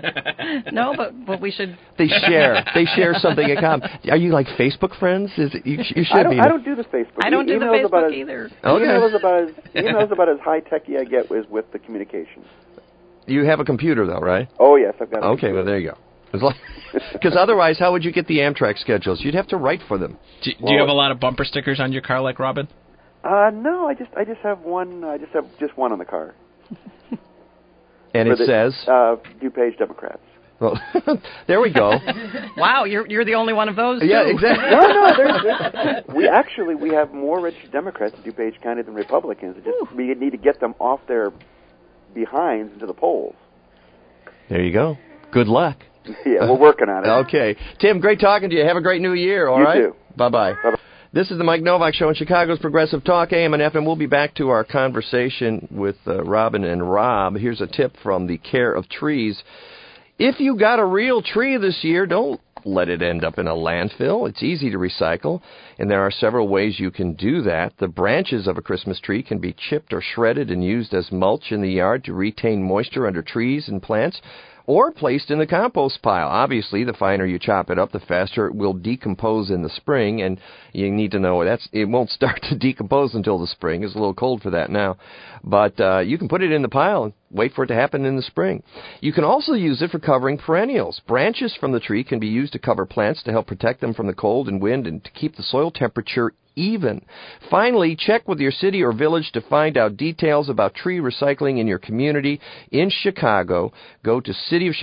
No, but we should. They share something in common. Are you like Facebook friends? You should be. I don't do the Facebook. I don't do the Facebook either. Okay. Emails about as high techy I get is with the communications. You have a computer though, right? Oh yes, I've got. Okay, well there you go. Because otherwise, how would you get the Amtrak schedules? You'd have to write for them. Do you have a lot of bumper stickers on your car, like Robin? No, I just have one. I just have one on the car. And it says DuPage Democrats. Well, there we go. Wow, you're the only one of those. Yeah, too. exactly. No, we have more registered Democrats in DuPage County than Republicans. We need to get them off their behinds into the polls. There you go. Good luck. Yeah, we're working on it. Okay. Tim, great talking to you. Have a great new year, all right? You too. Bye-bye. Bye-bye. This is the Mike Novak Show on Chicago's Progressive Talk, AM and FM. We'll be back to our conversation with Robin and Rob. Here's a tip from the Care of Trees. If you got a real tree this year, don't let it end up in a landfill. It's easy to recycle, and there are several ways you can do that. The branches of a Christmas tree can be chipped or shredded and used as mulch in the yard to retain moisture under trees and plants, or placed in the compost pile. Obviously, the finer you chop it up, the faster it will decompose in the spring, and you need to know it won't start to decompose until the spring. It's a little cold for that now. But you can put it in the pile and wait for it to happen in the spring. You can also use it for covering perennials. Branches from the tree can be used to cover plants to help protect them from the cold and wind and to keep the soil temperature even. Finally, check with your city or village to find out details about tree recycling in your community. In Chicago, go to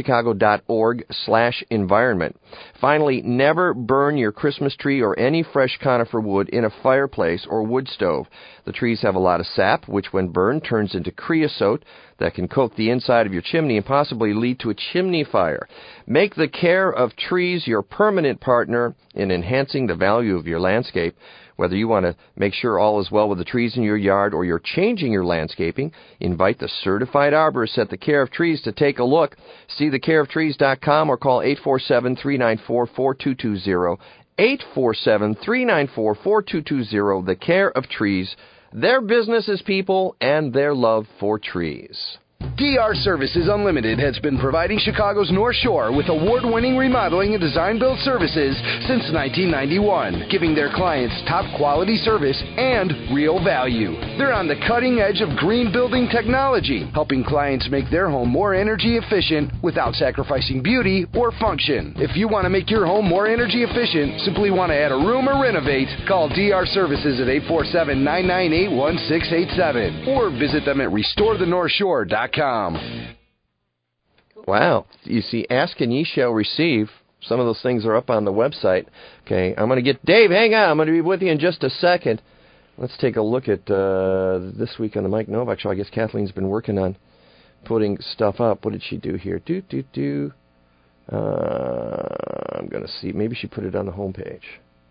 cityofchicago.org/environment. Finally, never burn your Christmas tree or any fresh conifer wood in a fireplace or wood stove. The trees have a lot of sap, which when burned turns into creosote that can coat the inside of your chimney and possibly lead to a chimney fire. Make the care of trees your permanent partner in enhancing the value of your landscape. Whether you want to make sure all is well with the trees in your yard or you're changing your landscaping, invite the certified arborist at the Care of Trees to take a look. See thecareoftrees.com or call 847-394-4220. 847-394-4220. The Care of Trees. Their business is people and their love for trees. DR Services Unlimited has been providing Chicago's North Shore with award-winning remodeling and design-build services since 1991, giving their clients top-quality service and real value. They're on the cutting edge of green building technology, helping clients make their home more energy efficient without sacrificing beauty or function. If you want to make your home more energy efficient, simply want to add a room or renovate, call DR Services at 847-998-1687 or visit them at restorethenorthshore.com. Wow. You see, ask and ye shall receive. Some of those things are up on the website. Okay, I'm going to get Dave. Hang on. I'm going to be with you in just a second. Let's take a look at this week on the Mike Novak Show. I guess Kathleen's been working on putting stuff up. What did she do here? I'm going to see. Maybe she put it on the homepage.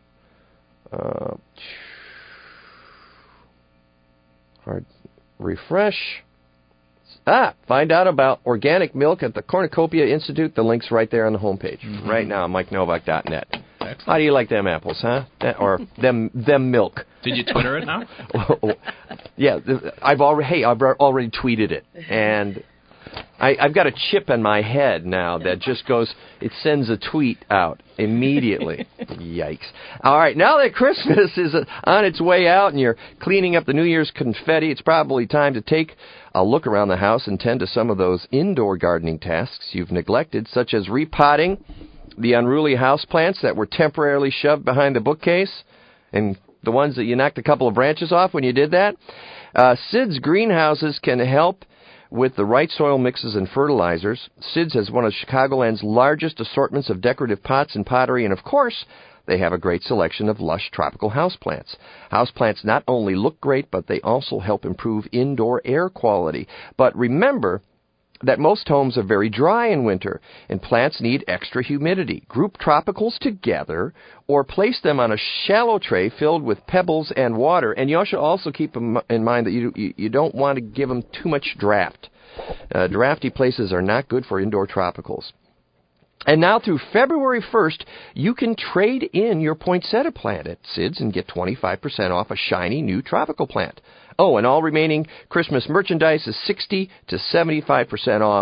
Hard refresh. Find out about organic milk at the Cornucopia Institute. The link's right there on the homepage. Mm-hmm. Right now, MikeNovak.net. Excellent. How do you like them apples, huh? Or them milk? Did you Twitter it now? Yeah, I've already tweeted it, and I've got a chip in my head now that just goes. It sends a tweet out immediately. Yikes! All right, now that Christmas is on its way out and you're cleaning up the New Year's confetti, it's probably time to take a look around the house and tend to some of those indoor gardening tasks you've neglected, such as repotting the unruly houseplants that were temporarily shoved behind the bookcase, and the ones that you knocked a couple of branches off when you did that. Sid's greenhouses can help with the right soil mixes and fertilizers. Sid's has one of Chicagoland's largest assortments of decorative pots and pottery, and of course, they have a great selection of lush tropical houseplants. Houseplants not only look great, but they also help improve indoor air quality. But remember that most homes are very dry in winter, and plants need extra humidity. Group tropicals together, or place them on a shallow tray filled with pebbles and water. And you should also keep in mind that you don't want to give them too much draft. Drafty places are not good for indoor tropicals. And now through February 1st, you can trade in your poinsettia plant at Sid's and get 25% off a shiny new tropical plant. Oh, and all remaining Christmas merchandise is 60 to 75% off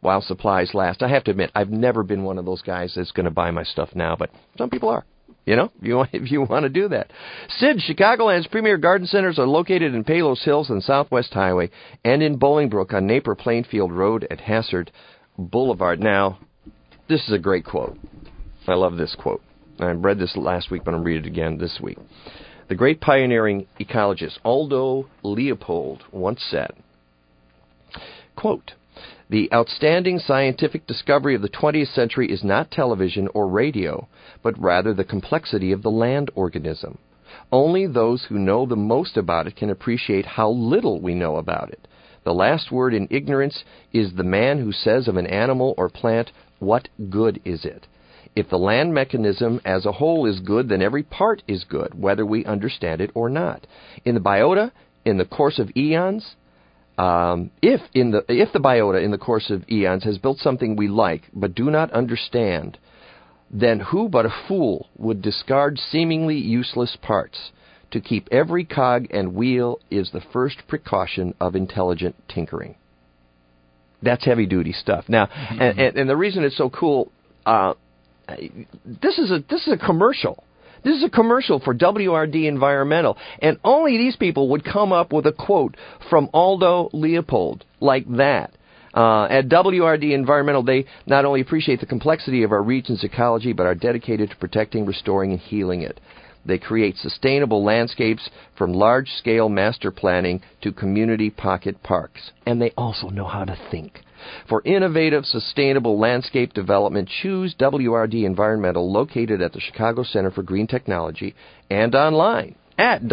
while supplies last. I have to admit, I've never been one of those guys that's going to buy my stuff now, but some people are. You know, if you want to do that. Sid, Chicagoland's premier garden centers are located in Palos Hills and Southwest Highway and in Bolingbrook on Napier Plainfield Road at Hassard Boulevard. Now, this is a great quote. I love this quote. I read this last week, but I'm reading it again this week. The great pioneering ecologist Aldo Leopold once said, quote, "The outstanding scientific discovery of the 20th century is not television or radio, but rather the complexity of the land organism. Only those who know the most about it can appreciate how little we know about it. The last word in ignorance is the man who says of an animal or plant, 'What good is it?' If the land mechanism as a whole is good, then every part is good, whether we understand it or not. In the biota, in the course of eons, if the biota in the course of eons has built something we like but do not understand, then who but a fool would discard seemingly useless parts? To keep every cog and wheel is the first precaution of intelligent tinkering." That's heavy-duty stuff. Now, and the reason it's so cool, this is a commercial. This is a commercial for WRD Environmental, and only these people would come up with a quote from Aldo Leopold like that. At WRD Environmental, they not only appreciate the complexity of our region's ecology, but are dedicated to protecting, restoring, and healing it. They create sustainable landscapes from large-scale master planning to community pocket parks. And they also know how to think. For innovative, sustainable landscape development, choose WRD Environmental, located at the Chicago Center for Green Technology and online at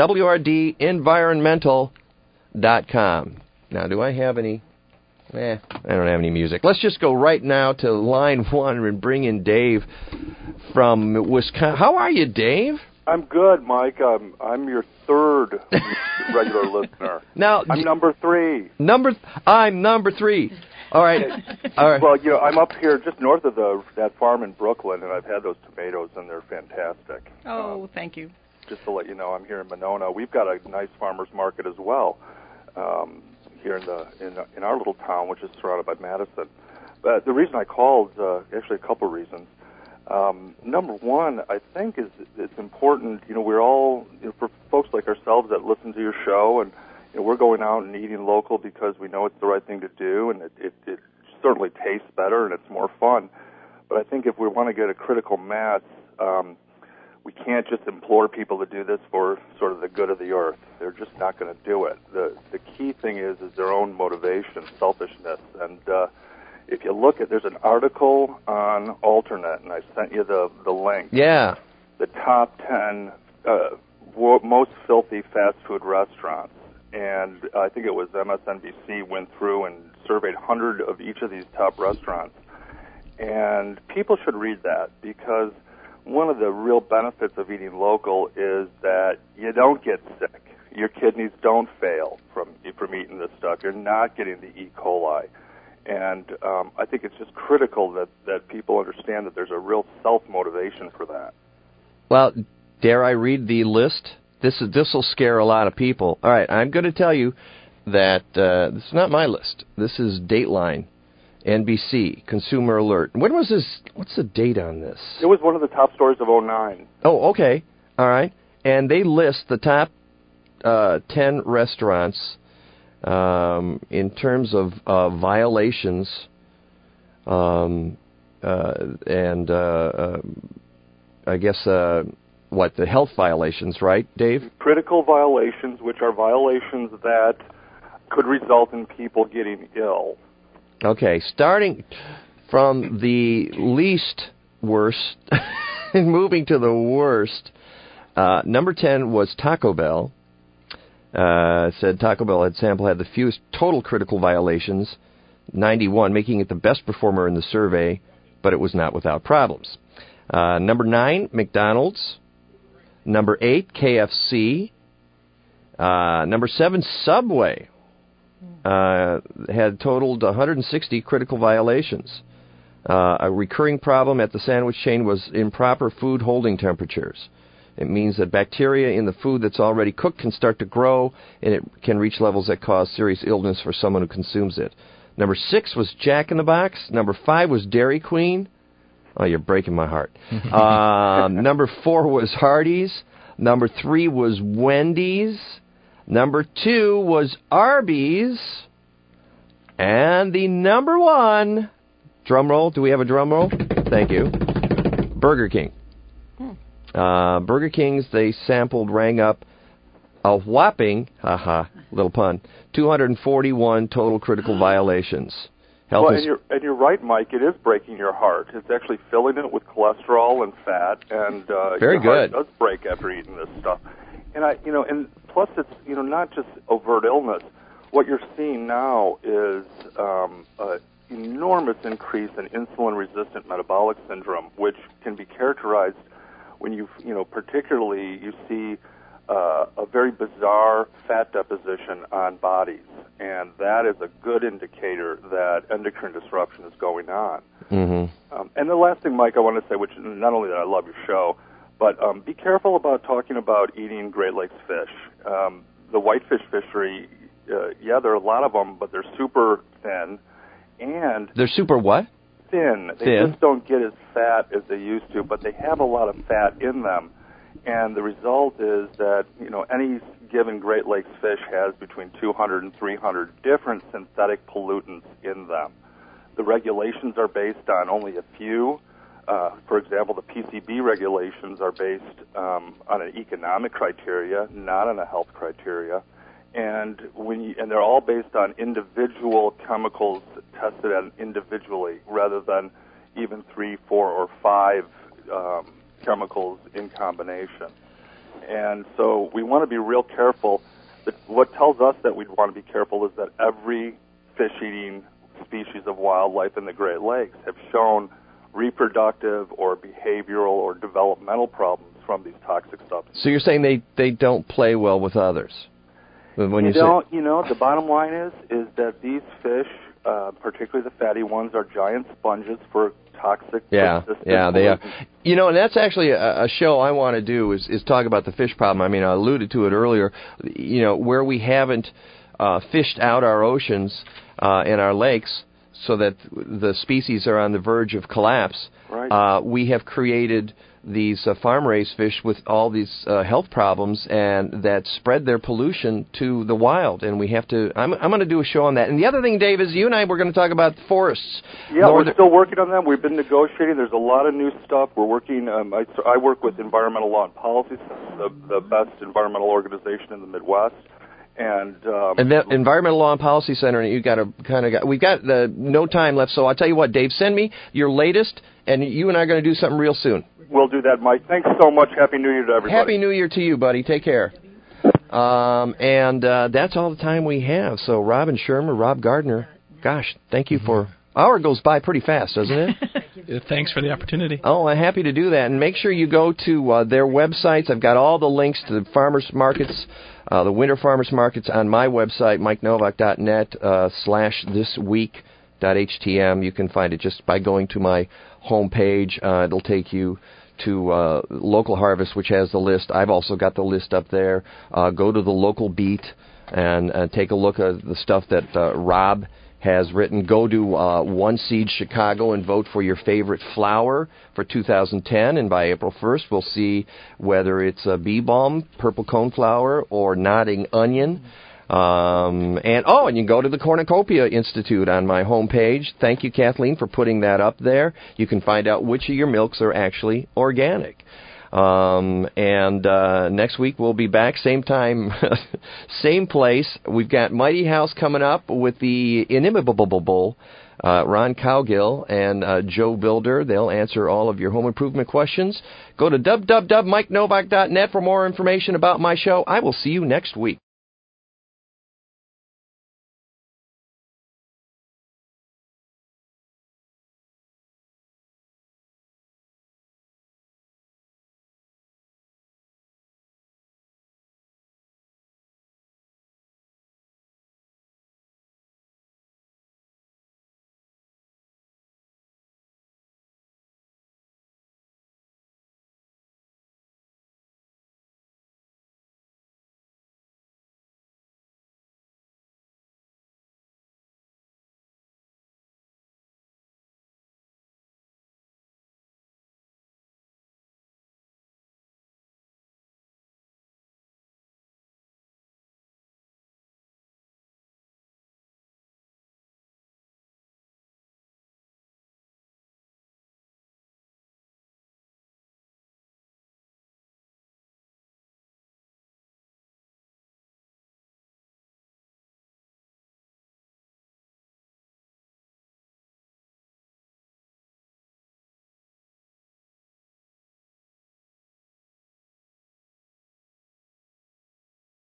wrdenvironmental.com. Now, do I have any? I don't have any music. Let's just go right now to line one and bring in Dave from Wisconsin. How are you, Dave? I'm good, Mike. I'm your third regular listener. Now, I'm number three. I'm number three. All right. All right. Well, I'm up here just north of that farm in Brooklyn, and I've had those tomatoes, and they're fantastic. Oh, thank you. Just to let you know, I'm here in Monona. We've got a nice farmers market as well here in our little town, which is surrounded by Madison. But the reason I called, actually a couple reasons. Number one, I think it's important, we're all, for folks like ourselves that listen to your show, and we're going out and eating local because we know it's the right thing to do, and it certainly tastes better and it's more fun. But I think if we want to get a critical mass, we can't just implore people to do this for sort of the good of the earth. They're just not going to do it. The key thing is their own motivation, selfishness, and if you look at, there's an article on Alternate, and I sent you the link. Yeah. The top 10 most filthy fast food restaurants. And I think it was MSNBC went through and surveyed 100 of each of these top restaurants. And people should read that, because one of the real benefits of eating local is that you don't get sick. Your kidneys don't fail from eating this stuff. You're not getting the E. coli. And I think it's just critical that people understand that there's a real self-motivation for that. Well, dare I read the list? This will scare a lot of people. All right, I'm going to tell you that this is not my list. This is Dateline, NBC, Consumer Alert. When was this? What's the date on this? It was one of the top stories of 2009. Oh, okay. All right. And they list the top 10 restaurants in terms of violations and I guess the health violations, right, Dave? Critical violations, which are violations that could result in people getting ill. Okay, starting from the least worst and moving to the worst, number 10 was Taco Bell. Said Taco Bell had the fewest total critical violations, 91, making it the best performer in the survey, but it was not without problems. Number 9, McDonald's. Number 8, KFC. Number 7, Subway. Had totaled 160 critical violations. A recurring problem at the sandwich chain was improper food holding temperatures. It means that bacteria in the food that's already cooked can start to grow, and it can reach levels that cause serious illness for someone who consumes it. Number 6 was Jack in the Box. Number 5 was Dairy Queen. Oh, you're breaking my heart. Number 4 was Hardee's. Number 3 was Wendy's. Number 2 was Arby's. And the number 1, drum roll. Do we have a drum roll? Thank you. Burger King. Burger King's, they rang up a whopping, little pun, 241 total critical violations. And you're right, Mike. It is breaking your heart. It's actually filling it with cholesterol and fat, and very good. Heart does break after eating this stuff. And and plus it's not just overt illness. What you're seeing now is an enormous increase in insulin-resistant metabolic syndrome, which can be characterized when you particularly you see a very bizarre fat deposition on bodies, and that is a good indicator that endocrine disruption is going on. Mm-hmm. And the last thing, Mike, I want to say, which not only that I love your show, but be careful about talking about eating Great Lakes fish. The whitefish fishery, there are a lot of them, but they're super thin. And they're super what? Thin. They just don't get as fat as they used to, but they have a lot of fat in them. And the result is that, any given Great Lakes fish has between 200 and 300 different synthetic pollutants in them. The regulations are based on only a few. For example, the PCB regulations are based on an economic criteria, not on a health criteria. And they're all based on individual chemicals tested individually, rather than even 3, 4, or 5 chemicals in combination. And so we want to be real careful. What tells us that we'd want to be careful is that every fish-eating species of wildlife in the Great Lakes have shown reproductive or behavioral or developmental problems from these toxic substances. So you're saying they don't play well with others? When you don't, the bottom line is that these fish, particularly the fatty ones, are giant sponges for toxic. They are. And that's actually a show I want to do is talk about the fish problem. I mean, I alluded to it earlier. Where we haven't fished out our oceans and our lakes so that the species are on the verge of collapse. Right. We have created these farm-raised fish with all these health problems, and that spread their pollution to the wild. And we have to. I'm going to do a show on that. And the other thing, Dave, is you and I were going to talk about forests. Yeah, we're still working on them. We've been negotiating. There's a lot of new stuff. We're working. I work with Environmental Law and Policy, the best environmental organization in the Midwest. And that Environmental Law and Policy Center, and we've got no time left. So I'll tell you what, Dave, send me your latest, and you and I are going to do something real soon. We'll do that, Mike. Thanks so much. Happy New Year to everybody. Happy New Year to you, buddy. Take care. And that's all the time we have. So Rob and Shermer, Rob Gardner, gosh, thank you for... Hour goes by pretty fast, doesn't it? Thanks for the opportunity. Oh, I'm happy to do that. And make sure you go to their websites. I've got all the links to the farmers markets, the winter farmers markets on my website, MikeNovak.net /thisweek.htm. You can find it just by going to my homepage. It'll take you to Local Harvest, which has the list. I've also got the list up there. Go to the local beat and take a look at the stuff that Rob has written. Go to One Seed Chicago and vote for your favorite flower for 2010. And by April 1st, we'll see whether it's a bee balm, purple coneflower, or nodding onion. And you can go to the Cornucopia Institute on my homepage. Thank you, Kathleen, for putting that up there. You can find out which of your milks are actually organic. Next week we'll be back, same time, same place. We've got Mighty House coming up with the inimitable Ron Cowgill and Joe Builder. They'll answer all of your home improvement questions. Go to www.MikeNovak.net for more information about my show. I will see you next week.